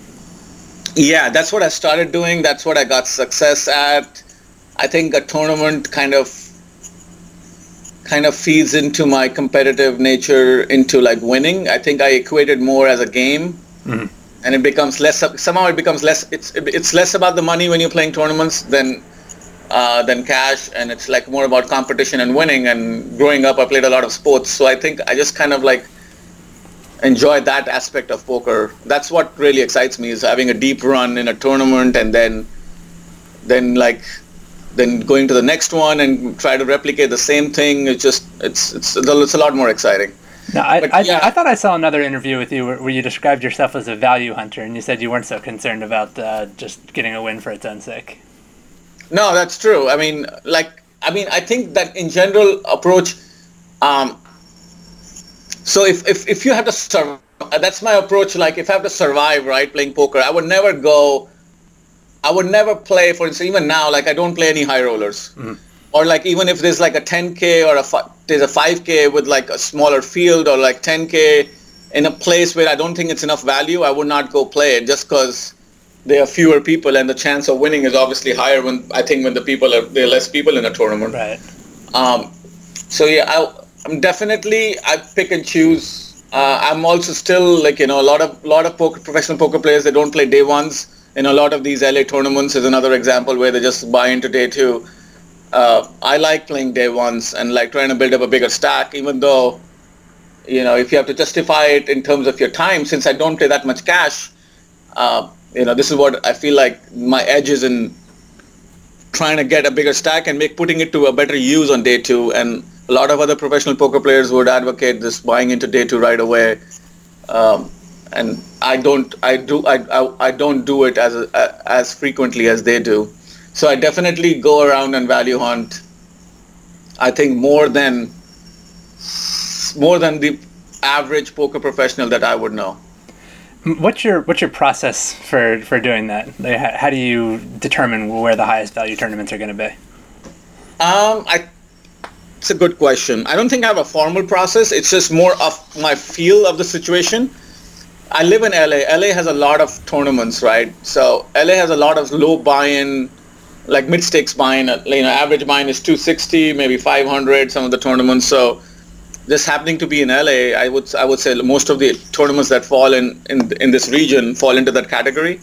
Yeah, that's what I started doing. That's what I got success at. I think a tournament kind of kind of feeds into my competitive nature, into like winning. I think I equate it more as a game, mm-hmm. and it becomes less. Somehow it becomes less. It's it's less about the money when you're playing tournaments than. Uh, than cash, and it's like more about competition and winning. And growing up, I played a lot of sports, so I think I just kind of like enjoy that aspect of poker. That's what really excites me, is having a deep run in a tournament, and then then like then going to the next one and try to replicate the same thing. It's just it's it's it's a lot more exciting. No, I but, I, yeah. I thought I saw another interview with you where, where you described yourself as a value hunter, and you said you weren't so concerned about uh, just getting a win for its own sake. No, that's true. I mean, like, I mean, I think that in general approach, um, so if, if, if you have to survive, that's my approach. Like, if I have to survive, right, playing poker, I would never go, I would never play, for instance, even now, like, I don't play any high rollers. Mm. Or like, even if there's like a ten K or a, there's a five K with like a smaller field, or like ten K in a place where I don't think it's enough value, I would not go play it, just because there are fewer people, and the chance of winning is obviously higher when I think when the people are there are less people in a tournament. Right. Um, so yeah, I, I'm definitely I pick and choose. Uh, I'm also still like you know a lot of lot of poker, professional poker players, they don't play day ones. In a lot of these L A tournaments is another example where they just buy into day two. Uh, I like playing day ones and like trying to build up a bigger stack, even though you know if you have to justify it in terms of your time, since I don't play that much cash. Uh, You know, this is what I feel like my edge is in trying to get a bigger stack and make putting it to a better use on day two. And a lot of other professional poker players would advocate this buying into day two right away. Um, and I don't, I do, I, I, I don't do it as a, as frequently as they do. So I definitely go around and value hunt. I think more than more than the average poker professional that I would know. What's your what's your process for, for doing that? Like, how, how do you determine where the highest value tournaments are going to be? Um, I, it's a good question. I don't think I have a formal process. It's just more of my feel of the situation. I live in L A. L A has a lot of tournaments, right? So L A has a lot of low buy-in, like mid-stakes buy-in. You know, average buy-in is two sixty, maybe five hundred. Some of the tournaments. So just happening to be in L A, I would I would say most of the tournaments that fall in, in, in this region fall into that category.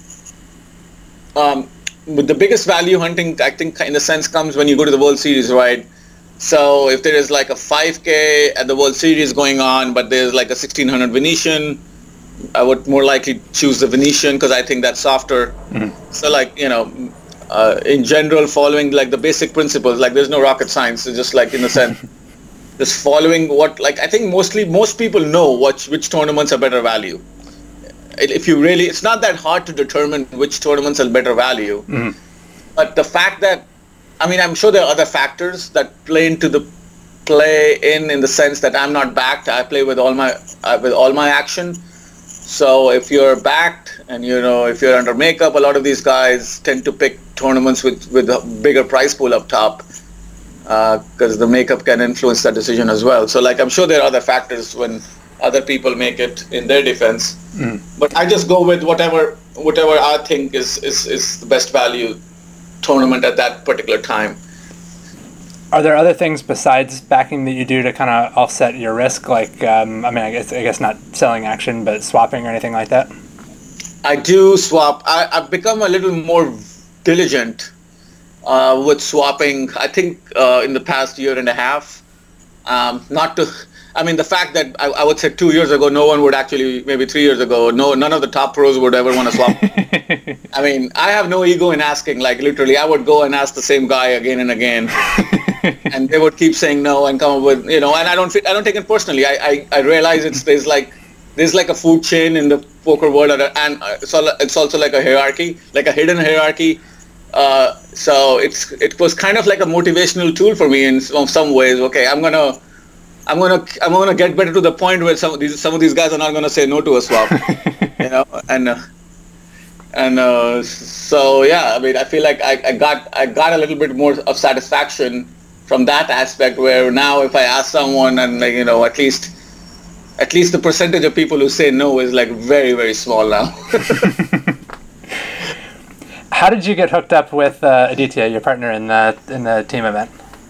Um, but the biggest value hunting, I think, in a sense, comes when you go to the World Series, right? So if there is like a five K at the World Series going on, but there's like a sixteen hundred Venetian, I would more likely choose the Venetian because I think that's softer. Mm-hmm. So like, you know, uh, in general, following like the basic principles, like there's no rocket science. It's just like in a sense. Just following what, like, I think mostly most people know what which tournaments are better value. If you really, it's not that hard to determine which tournaments are better value. Mm-hmm. But the fact that, I mean, I'm sure there are other factors that play into the play in in the sense that I'm not backed. I play with all my uh, with all my action. So if you're backed and you know if you're under makeup, a lot of these guys tend to pick tournaments with with a bigger prize pool up top. Because uh, the makeup can influence that decision as well. So like I'm sure there are other factors when other people make it in their defense. Mm. But I just go with whatever whatever I think is, is, is the best value tournament at that particular time. Are there other things besides backing that you do to kind of offset your risk? Like, um, I mean, I guess I guess not selling action, but swapping or anything like that? I do swap. I, I've become a little more diligent Uh, with swapping, I think uh, in the past year and a half. Um, not to, I mean, the fact that I, I would say two years ago, no one would actually, maybe three years ago, no, none of the top pros would ever want to swap. I mean, I have no ego in asking. Like literally, I would go and ask the same guy again and again, and they would keep saying no and come up with, you know. And I don't, fit, I don't take it personally. I, I, I realize it's there's like there's like a food chain in the poker world, and it's all, it's also like a hierarchy, like a hidden hierarchy. Uh, so it's it was kind of like a motivational tool for me in some, some ways. Okay, I'm gonna I'm gonna I'm gonna get better to the point where some of these some of these guys are not gonna say no to a swap, you know, and uh, and uh, so yeah, I mean, I feel like I, I got I got a little bit more of satisfaction from that aspect, where now if I ask someone, and like, you know, at least at least the percentage of people who say no is like very very small now. How did you get hooked up with uh, Aditya, your partner in the in the team event?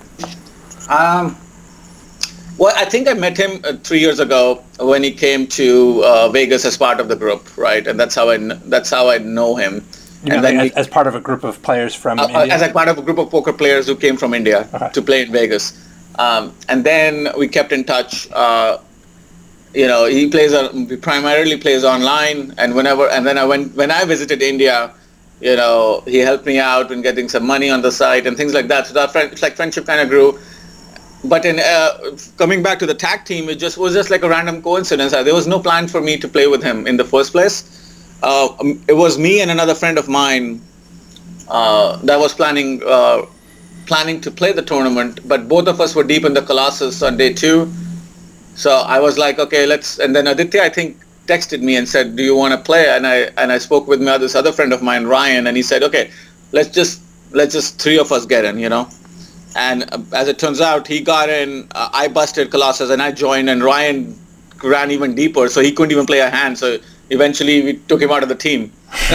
Um, well, I think I met him uh, three years ago when he came to uh, Vegas as part of the group, right? And that's how I kn- that's how I know him. You and know, then like, we, as, as part of a group of players from uh, India? As a part of a group of poker players who came from India Okay. to play in Vegas. Um, and then we kept in touch. Uh, you know, he plays uh, he primarily plays online, and whenever and then I went when I visited India. You know, he helped me out in getting some money on the site and things like that. So that friend, it's like friendship kind of grew. But in uh, coming back to the tag team, it just was just like a random coincidence. There was no plan for me to play with him in the first place. Uh, it was me and another friend of mine uh, that was planning uh, planning to play the tournament. But both of us were deep in the Colossus on day two. So I was like, okay, let's. And then Aditya, I think, texted me and said, do you want to play? And I and I spoke with my, this other friend of mine, Ryan, and he said, okay, let's just let's just three of us get in, you know. And uh, as it turns out, he got in, uh, I busted Colossus, and I joined, and Ryan ran even deeper, so he couldn't even play a hand. So eventually we took him out of the team.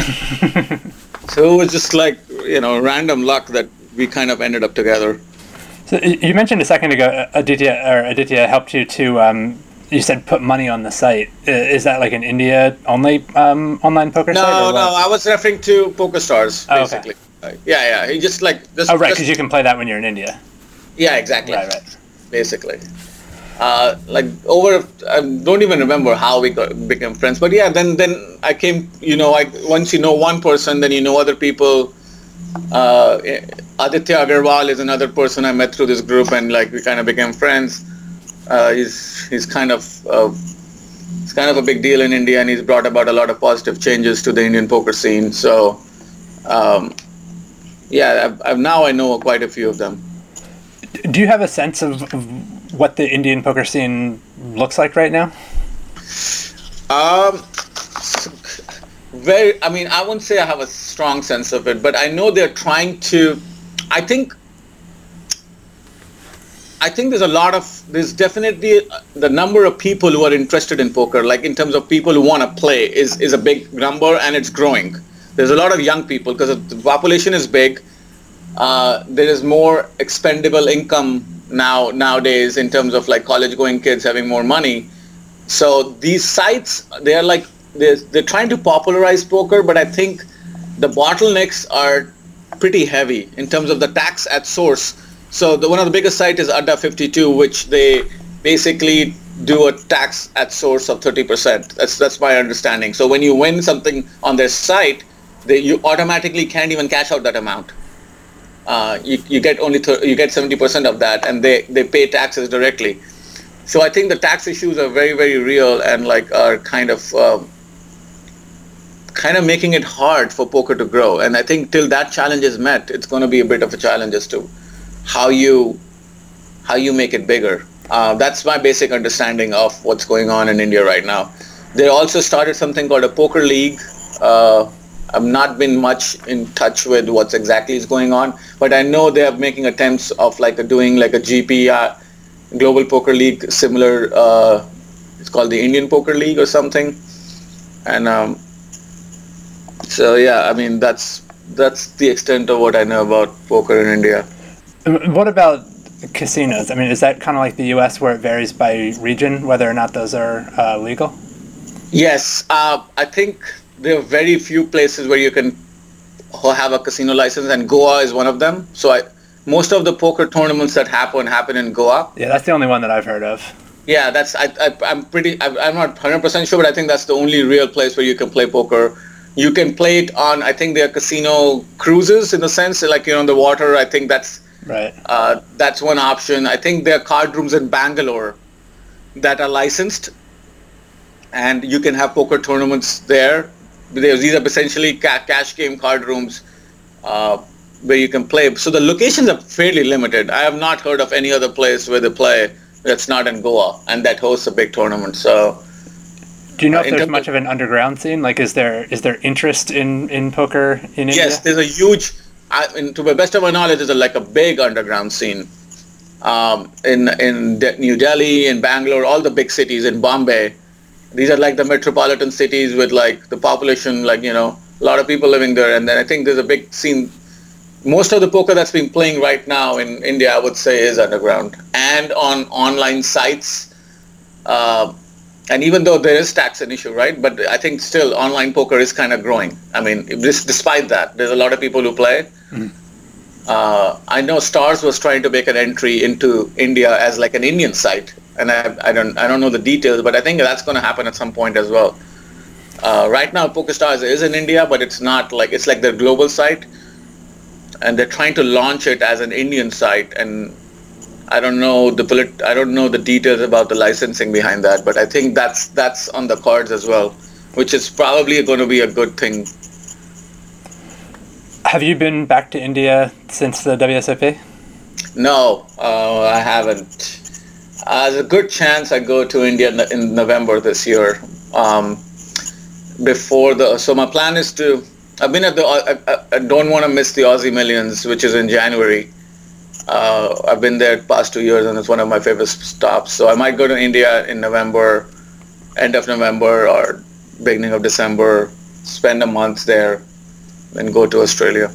So it was just like, you know, random luck that we kind of ended up together. So you mentioned a second ago, Aditya or Aditya helped you to. Um, You said put money on the site. Is that like an India-only um, online poker no, site? No, no, I was referring to PokerStars, basically. Oh, okay. Yeah, yeah. He just like this. Oh, right, because you can play that when you're in India. Yeah, exactly. Right, right. Basically, uh, like over. I don't even remember how we got, became friends, but yeah. Then, then I came. You know, like once you know one person, then you know other people. Uh, Aditya Agarwal is another person I met through this group, and like we kind of became friends. Uh, he's he's kind of uh, it's kind of a big deal in India, and he's brought about a lot of positive changes to the Indian poker scene. So, um, yeah, I've, I've, now I know quite a few of them. Do you have a sense of, of what the Indian poker scene looks like right now? Um, very. I mean, I wouldn't say I have a strong sense of it, but I know they're trying to. I think. I think there's a lot of, there's definitely the number of people who are interested in poker, like in terms of people who want to play, is, is a big number, and it's growing. There's a lot of young people because the population is big. Uh, there is more expendable income now nowadays in terms of like college-going kids having more money. So these sites, they're like, they're, they're trying to popularize poker, but I think the bottlenecks are pretty heavy in terms of the tax at source. So the, one of the biggest sites is Adda fifty-two, which they basically do a tax at source of thirty percent. That's that's my understanding. So when you win something on their site, they, you automatically can't even cash out that amount. Uh, you, you get only th- you get seventy percent of that, and they, they pay taxes directly. So I think the tax issues are very very real, and like are kind of uh, kind of making it hard for poker to grow. And I think till that challenge is met, it's going to be a bit of a challenge as to how you how you make it bigger. Uh, that's my basic understanding of what's going on in India right now. They also started something called a poker league. Uh, I've not been much in touch with what's exactly is going on, but I know they are making attempts of like a, doing like a G P, uh, Global Poker League, similar. Uh, it's called the Indian Poker League or something. And um, so yeah, I mean that's that's the extent of what I know about poker in India. What about casinos? I mean, is that kind of like the U S where it varies by region, whether or not those are uh, legal? Yes, uh, I think there are very few places where you can have a casino license, and Goa is one of them. So I, most of the poker tournaments that happen happen in Goa. Yeah, that's the only one that I've heard of. Yeah, that's I, I I'm pretty I, I'm not one hundred percent sure, but I think that's the only real place where you can play poker. You can play it on, I think there are casino cruises in the sense like you're on the water. I think that's Right. Uh, that's one option. I think there are card rooms in Bangalore that are licensed, and you can have poker tournaments there. These are essentially ca- cash game card rooms. Uh, where you can play. So the locations are fairly limited. I have not heard of any other place where they play that's not in Goa and that hosts a big tournament. So, do you know uh, if there's much of an underground scene? Like, is there is there interest in, in poker in India? Yes, there's a huge. I, in, to the best of my knowledge, there's a, like a big underground scene um, in in De- New Delhi, in Bangalore, all the big cities, in Bombay. These are like the metropolitan cities with like the population, like, you know, a lot of people living there. And then I think there's a big scene. Most of the poker that's been playing right now in India, I would say, is underground and on online sites. Uh, and even though there is tax an issue, right? But I think still online poker is kind of growing. I mean, this, despite that, there's a lot of people who play. Mm. Uh, I know Stars was trying to make an entry into India as like an Indian site, and I, I don't I don't know the details, but I think that's going to happen at some point as well. Uh, right now, PokerStars is in India, but it's not like it's like their global site, and they're trying to launch it as an Indian site. And I don't know the polit- I don't know the details about the licensing behind that, but I think that's that's on the cards as well, which is probably going to be a good thing. Have you been back to India since the W S O P? No, uh, I haven't. Uh, there's a good chance I go to India in, in November this year. Um, before the, so my plan is to. I've been at the. I, I don't want to miss the Aussie Millions, which is in January. Uh, I've been there the past two years, and it's one of my favorite stops. So I might go to India in November, end of November or beginning of December. Spend a month there. And go to Australia.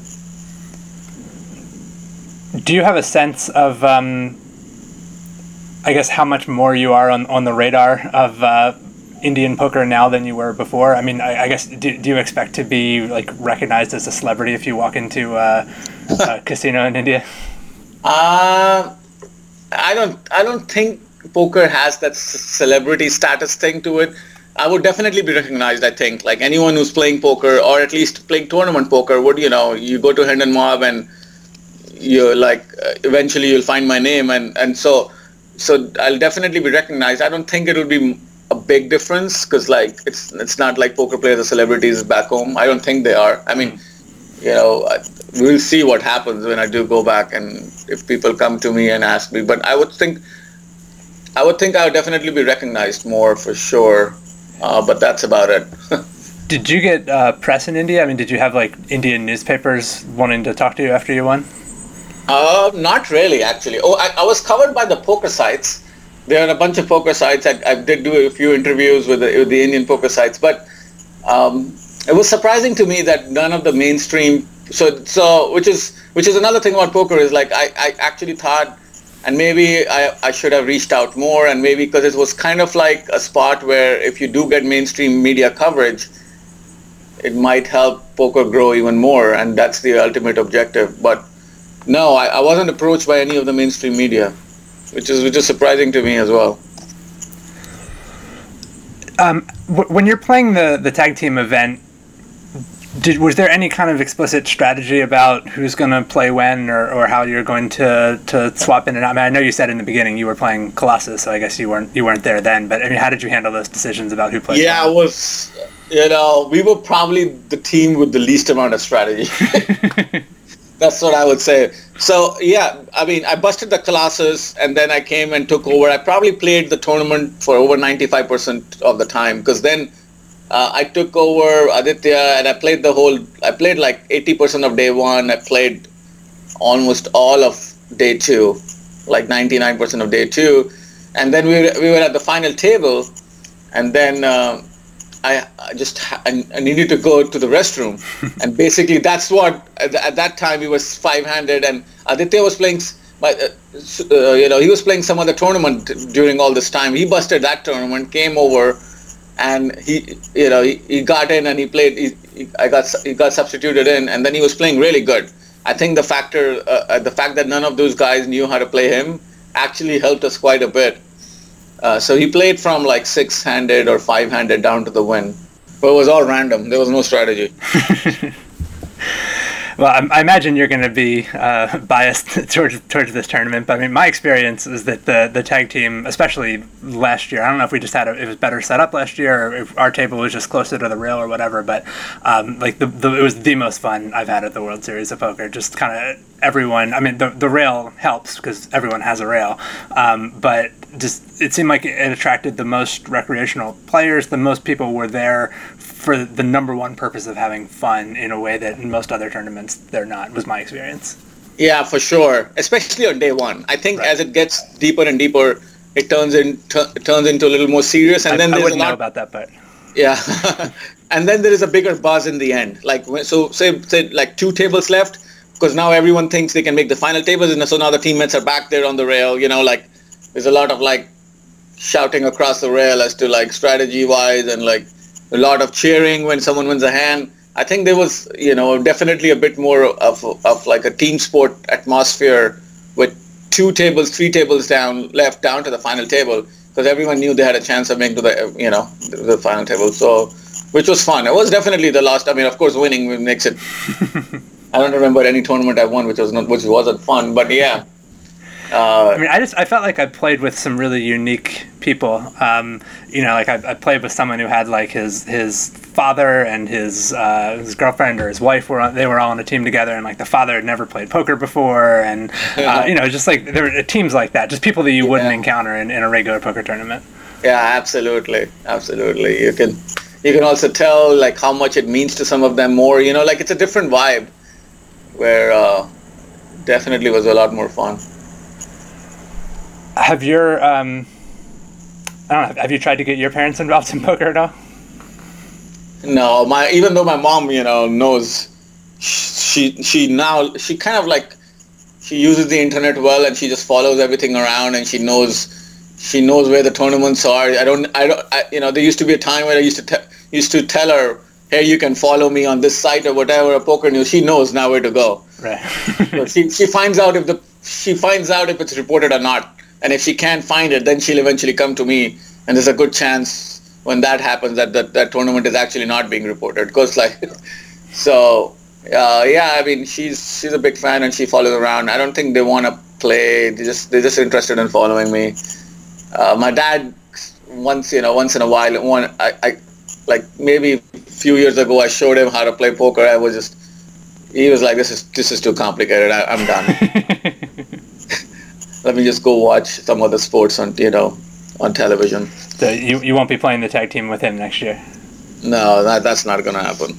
Do you have a sense of, um, I guess, how much more you are on, on the radar of uh, Indian poker now than you were before? I mean, I, I guess, do, do you expect to be like recognized as a celebrity if you walk into uh, a casino in India? Uh, I don't. I don't think poker has that celebrity status thing to it. I would definitely be recognized, I think. Like anyone who's playing poker or at least playing tournament poker would, you know, you go to Hendon Mob and you're like, uh, eventually you'll find my name. And, and so so I'll definitely be recognized. I don't think it would be a big difference because like it's it's not like poker players are celebrities back home. I don't think they are. I mean, you know, we'll see what happens when I do go back and if people come to me and ask me. But I would think, I would think I would definitely be recognized more for sure. Uh, but that's about it. Did you get uh, press in India? I mean, did you have like Indian newspapers wanting to talk to you after you won? Uh, not really, actually. Oh, I, I was covered by the poker sites. There are a bunch of poker sites. I, I did do a few interviews with the, with the Indian poker sites, but um, it was surprising to me that none of the mainstream. So, so which is which is another thing about poker is like I, I actually thought. And maybe I, I should have reached out more, and maybe because it was kind of like a spot where if you do get mainstream media coverage, it might help poker grow even more, and that's the ultimate objective. But no, I, I wasn't approached by any of the mainstream media, which is which is surprising to me as well. Um, w- when you're playing the, the tag team event, Did, was there any kind of explicit strategy about who's going to play when or, or how you're going to, to swap in and out? I mean, I know you said in the beginning you were playing Colossus, so I guess you weren't you weren't there then. But I mean, how did you handle those decisions about who played? Yeah, when? It was, you know, we were probably the team with the least amount of strategy. That's what I would say. So yeah, I mean, I busted the Colossus and then I came and took over. I probably played the tournament for over ninety-five percent of the time because then. Uh, I took over Aditya and I played the whole, I played like eighty percent of day one. I played almost all of day two, like ninety-nine percent of day two. And then we were, we were at the final table and then uh, I, I just, I, I needed to go to the restroom. And basically that's what, at, at that time he was five-handed and Aditya was playing, uh, uh, you know, he was playing some other tournament during all this time. He busted that tournament, came over. And he, you know, he, he got in and he played. He, he, I got he got substituted in, and then he was playing really good. I think the factor, uh, the fact that none of those guys knew how to play him, actually helped us quite a bit. Uh, so he played from like six-handed or five-handed down to the win, but it was all random. There was no strategy. Well, I, I imagine you're going to be uh, biased towards towards this tournament, but I mean, my experience is that the the tag team, especially last year, I don't know if we just had a, it was better set up last year, or if our table was just closer to the rail or whatever, but um, like the, the it was the most fun I've had at the World Series of Poker. Just kind of everyone. I mean, the the rail helps because everyone has a rail, um, but just it seemed like it attracted the most recreational players. The most people were there for the number one purpose of having fun in a way that in most other tournaments they're not, was my experience. Yeah, for sure. Especially on day one. I think right. As it gets deeper and deeper, it turns in t- turns into a little more serious. And I, then I there's wouldn't a lot, know about that, but yeah. And then there is a bigger buzz in the end. Like so, say say like two tables left, because now everyone thinks they can make the final tables, and so now the teammates are back there on the rail. You know, like there's a lot of like shouting across the rail as to like strategy wise, and like a lot of cheering when someone wins a hand. I think there was, you know, definitely a bit more of of like a team sport atmosphere with two tables, three tables down, left down to the final table, because everyone knew they had a chance of making to the, you know, the final table. So, which was fun. It was definitely the last. I mean, of course, winning makes it. I don't remember any tournament I won which was not, which wasn't fun, but yeah. Uh, I mean, I just I felt like I played with some really unique people. Um, you know, like I, I played with someone who had like his his father and his uh, his girlfriend or his wife were on, they were all on a team together, and like the father had never played poker before, and uh, you know, just like there were teams like that, just people that you wouldn't yeah. encounter in, in a regular poker tournament. Yeah, absolutely, absolutely. You can you can also tell like how much it means to some of them more. You know, like it's a different vibe, where uh, definitely was a lot more fun. Have your um, I don't know. Have you tried to get your parents involved in poker at all? No, my even though my mom, you know, knows, she she now she kind of like she uses the internet well, and she just follows everything around, and she knows she knows where the tournaments are. I don't I don't I, you know, there used to be a time where I used to te- used to tell her, hey, you can follow me on this site or whatever, Poker News. She knows now where to go. Right. So she she finds out if the she finds out if it's reported or not. And if she can't find it, then she'll eventually come to me. And there's a good chance when that happens that that, that tournament is actually not being reported. Because like, so uh, yeah, I mean, she's she's a big fan and she follows around. I don't think they want to play. They just they're just interested in following me. Uh, my dad, once you know, once in a while, one I, I like maybe a few years ago, I showed him how to play poker. I was just he was like, this is this is too complicated. I, I'm done. Let me just go watch some other sports on, you know, on television. So you you won't be playing the tag team with him next year? No, that that's not going to happen.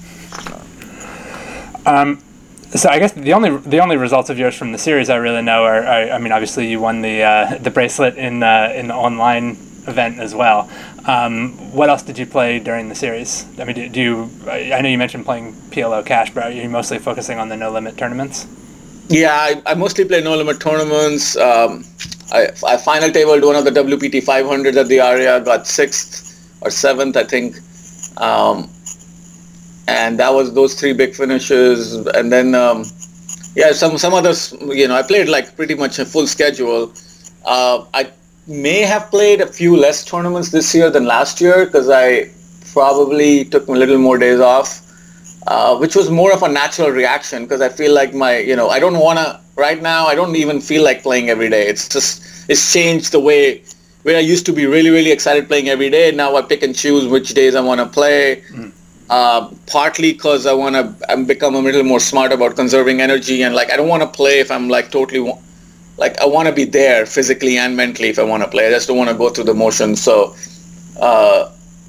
No. Um, so I guess the only the only results of yours from the series I really know are, are I mean, obviously you won the uh, the bracelet in uh, in the online event as well. Um, what else did you play during the series? I mean, do, do you? I know you mentioned playing P L O Cash, but are you mostly focusing on the no limit tournaments? Yeah, I, I mostly play no limit tournaments. Um, I, I final tabled one of the W P T five hundreds at the Aria, got sixth or seventh, I think. Um, and that was those three big finishes. And then, um, yeah, some, some others, you know, I played like pretty much a full schedule. Uh, I may have played a few less tournaments this year than last year because I probably took a little more days off. Uh, which was more of a natural reaction because I feel like my, you know, I don't want to, right now, I don't even feel like playing every day. It's just, it's changed the way, where I used to be really, really excited playing every day. Now I pick and choose which days I want to play, mm. uh, partly because I want to become a little more smart about conserving energy. And like, I don't want to play if I'm like totally, like I want to be there physically and mentally if I want to play. I just don't want to go through the motions. So, uh,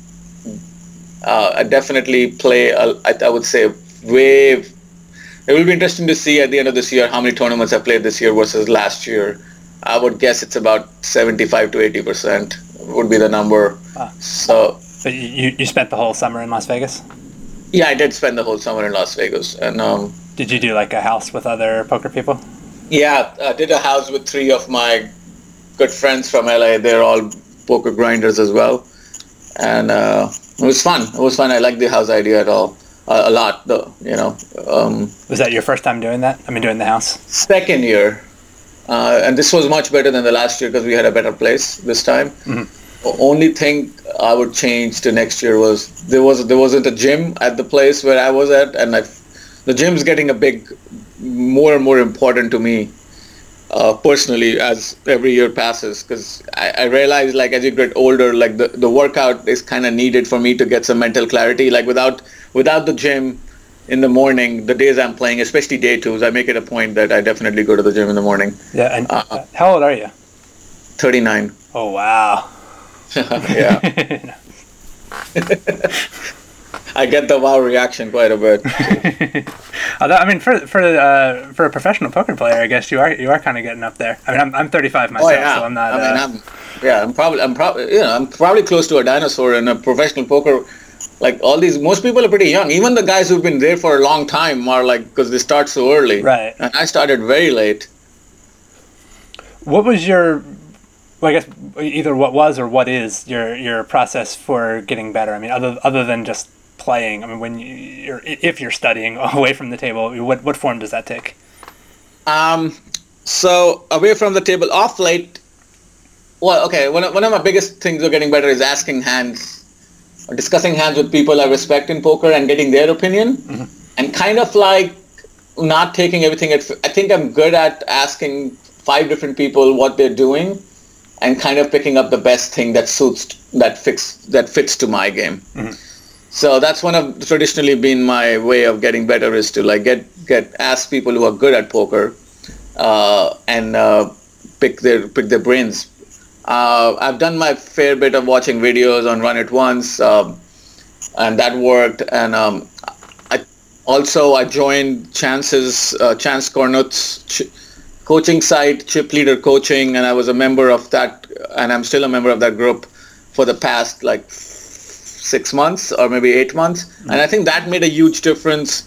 Uh, I definitely play, uh, I, I would say, way... It will be interesting to see at the end of this year how many tournaments I played this year versus last year. I would guess it's about seventy-five to eighty percent would be the number. Wow. So, so you, you spent the whole summer in Las Vegas? Yeah, I did spend the whole summer in Las Vegas. And um, did you do like a house with other poker people? Yeah, I did a house with three of my good friends from L A. They're all poker grinders as well. And... Uh, It was fun. It was fun. I liked the house idea at all uh, a lot, though. You know. Um, was that your first time doing that? I mean, doing the house. Second year, uh, and this was much better than the last year because we had a better place this time. Mm-hmm. The only thing I would change to next year was there was there wasn't a gym at the place where I was at, and I the gym's getting a big, more and more important to me uh, personally as every year passes, because I, I realize like as you get older, like the, the workout is kind of needed for me to get some mental clarity. Like without without the gym in the morning, the days I'm playing, especially day twos, I make it a point that I definitely go to the gym in the morning. Yeah, and Uh, how old are you? thirty-nine. Oh, wow. Yeah. I get the wow reaction quite a bit. Although, I mean, for for uh, for a professional poker player, I guess you are you are kind of getting up there. I mean, I'm I'm thirty-five myself, Oh yeah, so I'm not. I mean, uh, I'm yeah, I'm probably I'm probably you know I'm probably close to a dinosaur in a professional poker. Like all these, most people are pretty young. Even the guys who've been there for a long time are like, because they start so early. Right. And I started very late. What was your, well, I guess either what was or what is your your process for getting better? I mean, other other than just playing. I mean, when you, you're if you're studying away from the table, what what form does that take? Um, so away from the table, off late. Well, okay. One of, one of my biggest things of getting better is asking hands, or discussing hands with people I respect in poker and getting their opinion, mm-hmm. and kind of like not taking everything at. I think I'm good at asking five different people what they're doing, and kind of picking up the best thing that suits that fits that fits to my game. Mm-hmm. So that's one of traditionally been my way of getting better, is to like get get ask people who are good at poker, uh, and uh, pick their pick their brains. Uh, I've done my fair bit of watching videos on Run It Once, um, and that worked. And um, I also I joined Chance's uh, Chance Cornutt's ch- coaching site, Chip Leader Coaching, and I was a member of that, and I'm still a member of that group for the past like six months or maybe eight months. Mm-hmm. And I think that made a huge difference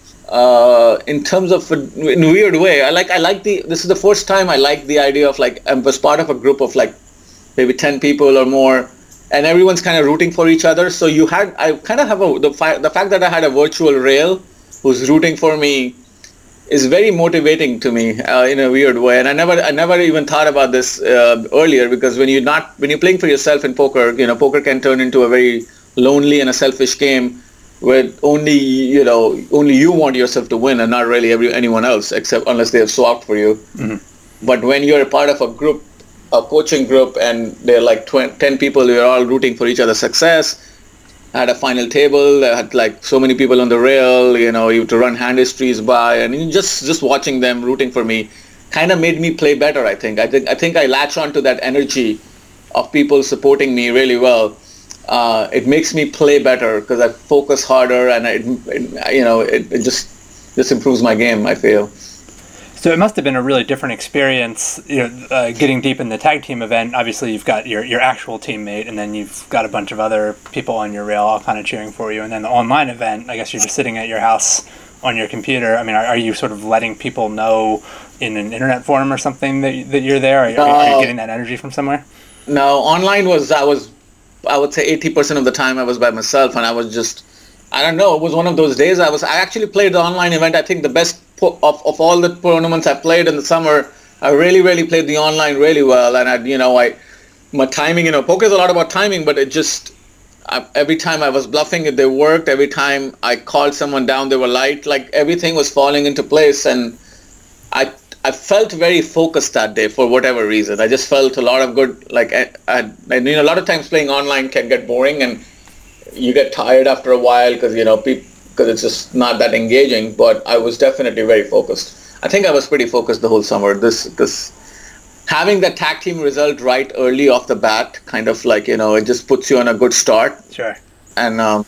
uh, in terms of, in a weird way. I like, I like the, this is the first time I like the idea of like, I was part of a group of like maybe ten people or more, and everyone's kind of rooting for each other. So you had, I kind of have a, the, fi- the fact that I had a virtual rail who's rooting for me is very motivating to me uh, in a weird way. And I never, I never even thought about this uh, earlier, because when you're not, when you're playing for yourself in poker, you know, poker can turn into a very lonely and a selfish game where only, you know, only you want yourself to win and not really every, anyone else, except unless they have swapped for you. Mm-hmm. But when you're a part of a group, a coaching group, and they're like twenty, ten people who are all rooting for each other's success. I had a final table. I had like so many people on the rail, you know, you have to run hand histories by, and just just watching them rooting for me kind of made me play better. I think. I think I think I latch on to that energy of people supporting me really well. Uh, it makes me play better because I focus harder, and it, it you know it, it just just improves my game, I feel. So it must have been a really different experience, you know, uh, getting deep in the tag team event. Obviously, you've got your, your actual teammate, and then you've got a bunch of other people on your rail all kind of cheering for you. And then the online event, I guess you're just sitting at your house on your computer. I mean, are, are you sort of letting people know in an internet forum or something that that you're there? Are, no. are you getting that energy from somewhere? No, online was, I was, I would say eighty percent of the time I was by myself, and I was just, I don't know, it was one of those days I was, I actually played the online event. I think the best Of, of all the tournaments I played in the summer, I really, really played the online really well. And I, you know, I, my timing, you know, poker is a lot about timing, but it just, I, every time I was bluffing, it, they worked. Every time I called someone down, they were light. Like everything was falling into place. And I, I felt very focused that day for whatever reason. I just felt a lot of good, like, I, I, I you know, a lot of times playing online can get boring and you get tired after a while because, you know, people, because it's just not that engaging, but I was definitely very focused. I think I was pretty focused the whole summer. This, this, having the tag team result right early off the bat, kind of like, you know, it just puts you on a good start. Sure. And um,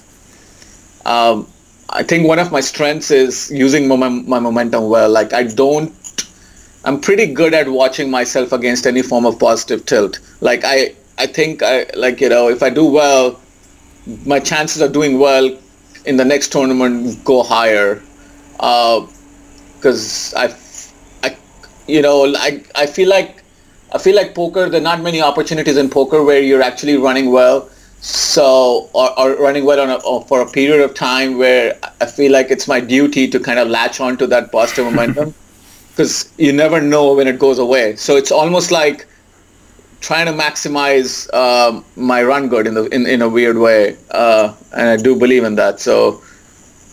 um, I think one of my strengths is using my, my momentum well. Like I don't, I'm pretty good at watching myself against any form of positive tilt. Like I, I think I, like, you know, if I do well, my chances of doing well in the next tournament go higher, because uh, I, I, you know, I, I feel like, I feel like poker, there are not many opportunities in poker where you're actually running well, so, or, or running well on a, or for a period of time where I feel like it's my duty to kind of latch on to that positive momentum, because you never know when it goes away. So it's almost like trying to maximize um, my run good in the in, in a weird way, uh, and I do believe in that. So,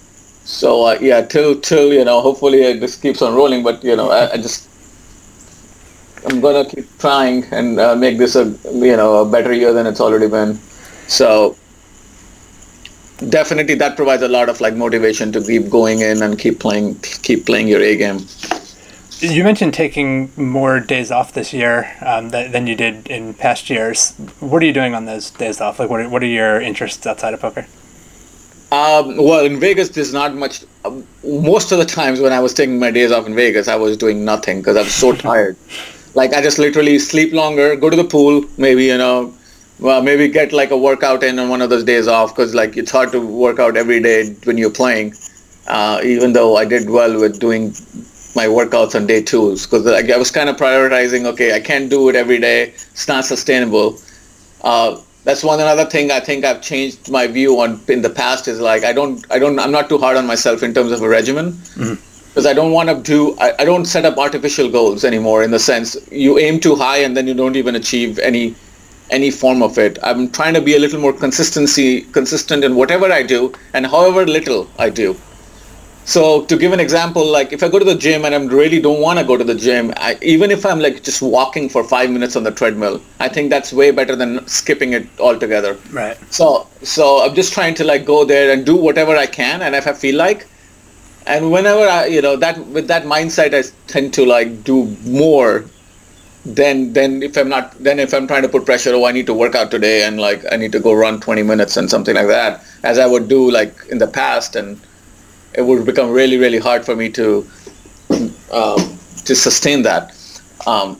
So uh, yeah, till till you know, hopefully it just keeps on rolling. But you know, I, I just I'm gonna keep trying and uh, make this a you know a better year than it's already been. So definitely that provides a lot of like motivation to keep going in and keep playing keep playing your A game. You mentioned taking more days off this year um, th- than you did in past years. What are you doing on those days off? Like, what are, what are your interests outside of poker? Um, well, in Vegas, there's not much. Um, most of the times when I was taking my days off in Vegas, I was doing nothing because I was so tired. Like, I just literally sleep longer, go to the pool, maybe, you know, well, maybe get like a workout in on one of those days off because, like, it's hard to work out every day when you're playing, uh, even though I did well with doing my workouts on day twos because like, I was kind of prioritizing, okay, I can't do it every day. It's not sustainable. Uh, That's one another thing I think I've changed my view on in the past is like I don't I don't I'm not too hard on myself in terms of a regimen because mm-hmm. I don't want to do I, I don't set up artificial goals anymore in the sense you aim too high and then you don't even achieve any any form of it. I'm trying to be a little more consistency consistent in whatever I do and however little I do. So to give an example, like if I go to the gym and I really don't want to go to the gym, I, even if I'm like just walking for five minutes on the treadmill, I think that's way better than skipping it altogether. Right. So so I'm just trying to like go there and do whatever I can, and if I feel like, and whenever I, you know, that with that mindset, I tend to like do more than than if I'm not then if I'm trying to put pressure. Oh, I need to work out today, and like I need to go run twenty minutes and something like that, as I would do like in the past and. It would become really, really hard for me to um, to sustain that. Um,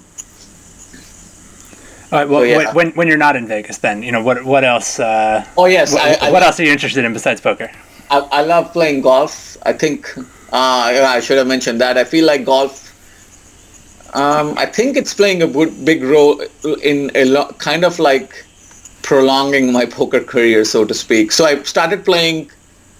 All right. Well, so, yeah. when when you're not in Vegas, then you know what what else? Uh, oh yes. What, I, I what love, else are you interested in besides poker? I, I love playing golf. I think uh, I should have mentioned that. I feel like golf. Um, I think it's playing a big role in a lo- kind of like prolonging my poker career, so to speak. So I started playing.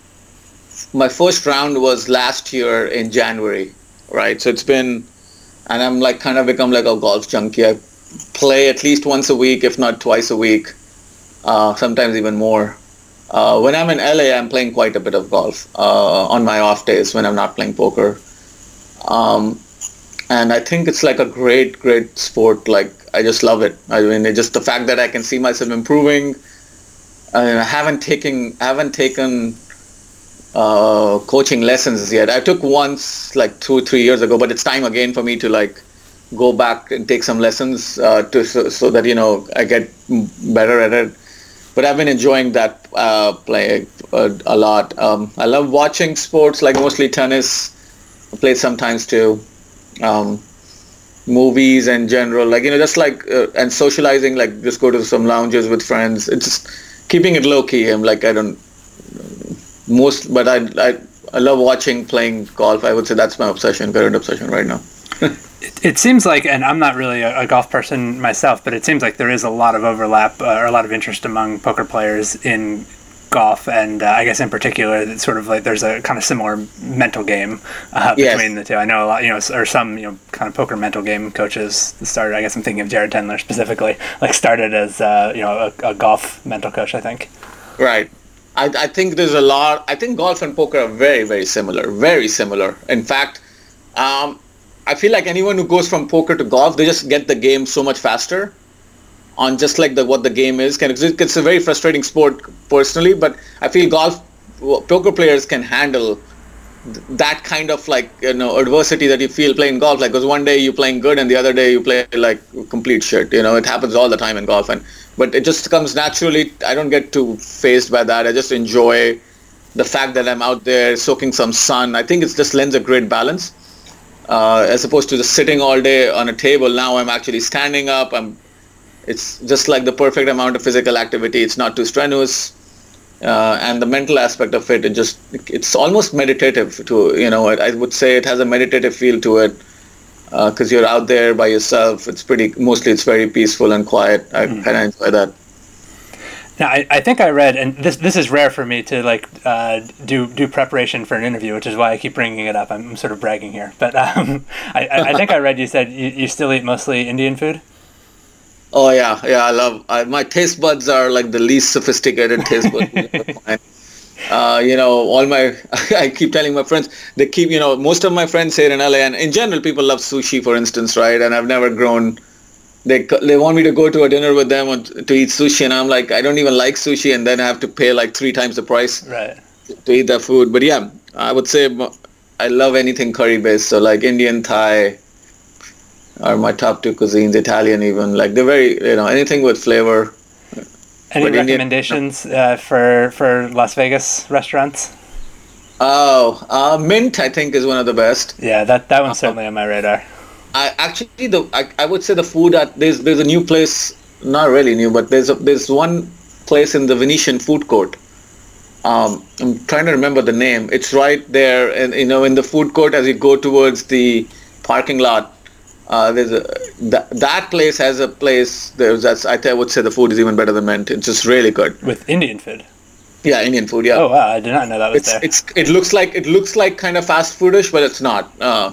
My first round was last year in January, right? So it's been, and I'm like kind of become like a golf junkie. I play at least once a week, if not twice a week, uh, sometimes even more. Uh, when I'm in L A, I'm playing quite a bit of golf uh, on my off days when I'm not playing poker. Um, and I think it's like a great, great sport. Like I just love it. I mean, it just the fact that I can see myself improving. I, mean, I haven't taken, I haven't taken. Uh, coaching lessons yet. I took once like two, three years ago, but it's time again for me to like go back and take some lessons uh, to so, so that you know I get better at it. But I've been enjoying that uh, play a, a lot. Um, I love watching sports, like mostly tennis. I play sometimes too. Um, movies in general, like you know, just like uh, and socializing, like just go to some lounges with friends. It's just keeping it low key. I'm like I don't. Most, but I, I I love watching, playing golf. I would say that's my obsession, current obsession right now. it, it seems like, and I'm not really a, a golf person myself, but it seems like there is a lot of overlap uh, or a lot of interest among poker players in golf, and uh, I guess in particular, that sort of like there's a kind of similar mental game uh, between yes. the two. I know a lot, you know, or some you know kind of poker mental game coaches started. I guess I'm thinking of Jared Tendler specifically, like started as uh, you know a, a golf mental coach, I think. Right. I, I think there's a lot. I think golf and poker are very, very similar. Very similar. In fact, um, I feel like anyone who goes from poker to golf, they just get the game so much faster on just like the what the game is. It's a very frustrating sport personally, but I feel golf, poker players can handle that kind of like, you know, adversity that you feel playing golf. Like, because one day you're playing good and the other day you play like complete shit. You know, it happens all the time in golf. And but it just comes naturally. I don't get too phased by that. I just enjoy the fact that I'm out there soaking some sun. I think it just lends a great balance. Uh, as opposed to just sitting all day on a table. Now I'm actually standing up. I'm. It's just like the perfect amount of physical activity. It's not too strenuous. Uh, and the mental aspect of it, it just, it's almost meditative to, you know, I would say it has a meditative feel to it because uh, you're out there by yourself. It's pretty, mostly it's very peaceful and quiet. I mm. kind of enjoy that. Now, I, I think I read, and this this is rare for me to like uh, do do preparation for an interview, which is why I keep bringing it up. I'm sort of bragging here. But um, I, I think I read you said you, you still eat mostly Indian food? Oh yeah, yeah. I love I, my taste buds are like the least sophisticated taste buds. Uh, you know, all my, I keep telling my friends, they keep, you know, most of my friends here in L A, and in general, people love sushi, for instance, right? And I've never grown, they they want me to go to a dinner with them or to eat sushi, and I'm like, I don't even like sushi, and then I have to pay like three times the price Right. to eat that food. But yeah, I would say I love anything curry-based, so like Indian, Thai are my top two cuisines, Italian even. Like they're very, you know, anything with flavor. Any But Indian- recommendations uh, for for Las Vegas restaurants? Oh, uh, Mint, I think, is one of the best. Yeah, that that one's certainly on my radar. I actually the I, I would say the food at there's there's a new place, not really new, but there's a, there's one place in the Venetian food court. Um, I'm trying to remember the name. It's right there, and you know, in the food court as you go towards the parking lot. Uh, there's a that, that place has a place. There's that's I, th- I would say the food is even better than Mint. It's just really good. With Indian food. Yeah, Indian food. Yeah. Oh wow, I did not know that was it's there. it's it looks like it looks like kind of fast foodish, but it's not. Uh,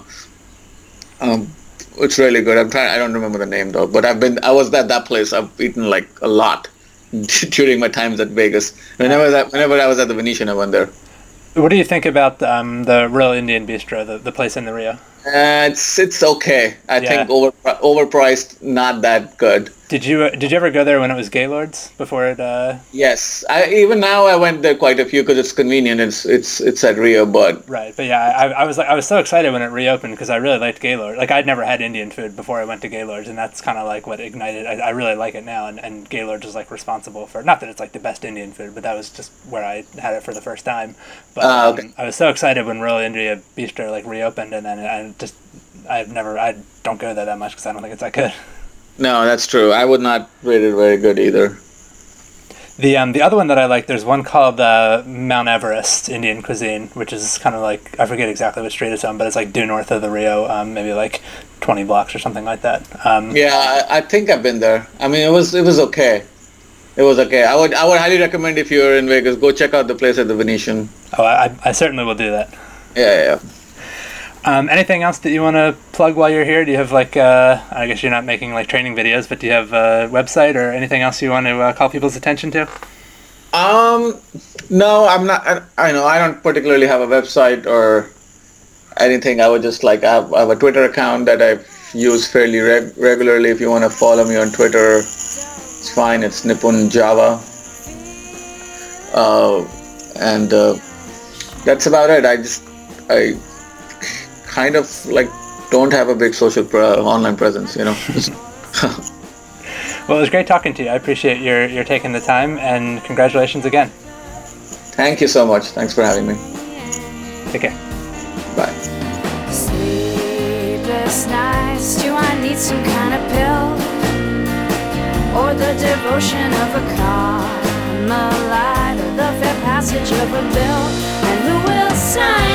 um, it's really good. I'm trying. I don't remember the name though, but I've been. I was at that place. I've eaten like a lot during my times at Vegas. Whenever that, whenever I was at the Venetian, I went there. What do you think about um, the Real Indian Bistro, the, the place in the Rio? Uh, it's it's okay. I Yeah. think over overpriced, not that good. Did you uh, did you ever go there when it was Gaylord's before it? Uh... Yes, I even now I went there quite a few because it's convenient. It's it's it's at Rio, but Right, but yeah, I, I was like I was so excited when it reopened because I really liked Gaylord. Like I'd never had Indian food before I went to Gaylord's, and that's kind of like what ignited. I, I really like it now, and, and Gaylord's is like responsible for not that it's like the best Indian food, but that was just where I had it for the first time. But Ah, okay. um, I was so excited when Real India Bistro like reopened, and then I just I've never I don't go there that much because I don't think it's that good. no, that's true. I would not rate it very good either. The um the other one that I like, there's one called uh, Mount Everest Indian Cuisine, which is kind of like I forget exactly what street it's on, but it's like due north of the Rio, um, maybe like twenty blocks or something like that. Um, Yeah, I, I think I've been there. I mean, it was it was okay. It was okay. I would I would highly recommend if you're in Vegas, go check out the place at the Venetian. Oh, I I certainly will do that. Yeah, yeah. yeah. Um, anything else that you want to plug while you're here? Do you have like uh, I guess you're not making like training videos, but do you have a website or anything else you want to uh, call people's attention to? Um, no, I'm not. I, I know I don't particularly have a website or anything. I would just like I have, I have a Twitter account that I use fairly reg- regularly. If you want to follow me on Twitter, it's fine. It's Nipun Java. Uh, and uh, that's about it. I just I kind of like don't have a big social pre- online presence, you know. Well, it was great talking to you. I appreciate your your taking the time, and congratulations again. Thank you so much. Thanks for having me. Take care. Bye. Sleepless nights, do I need some kind of pill? Or the devotion of a Carmelite, or the fair passage of a bill? And who will sign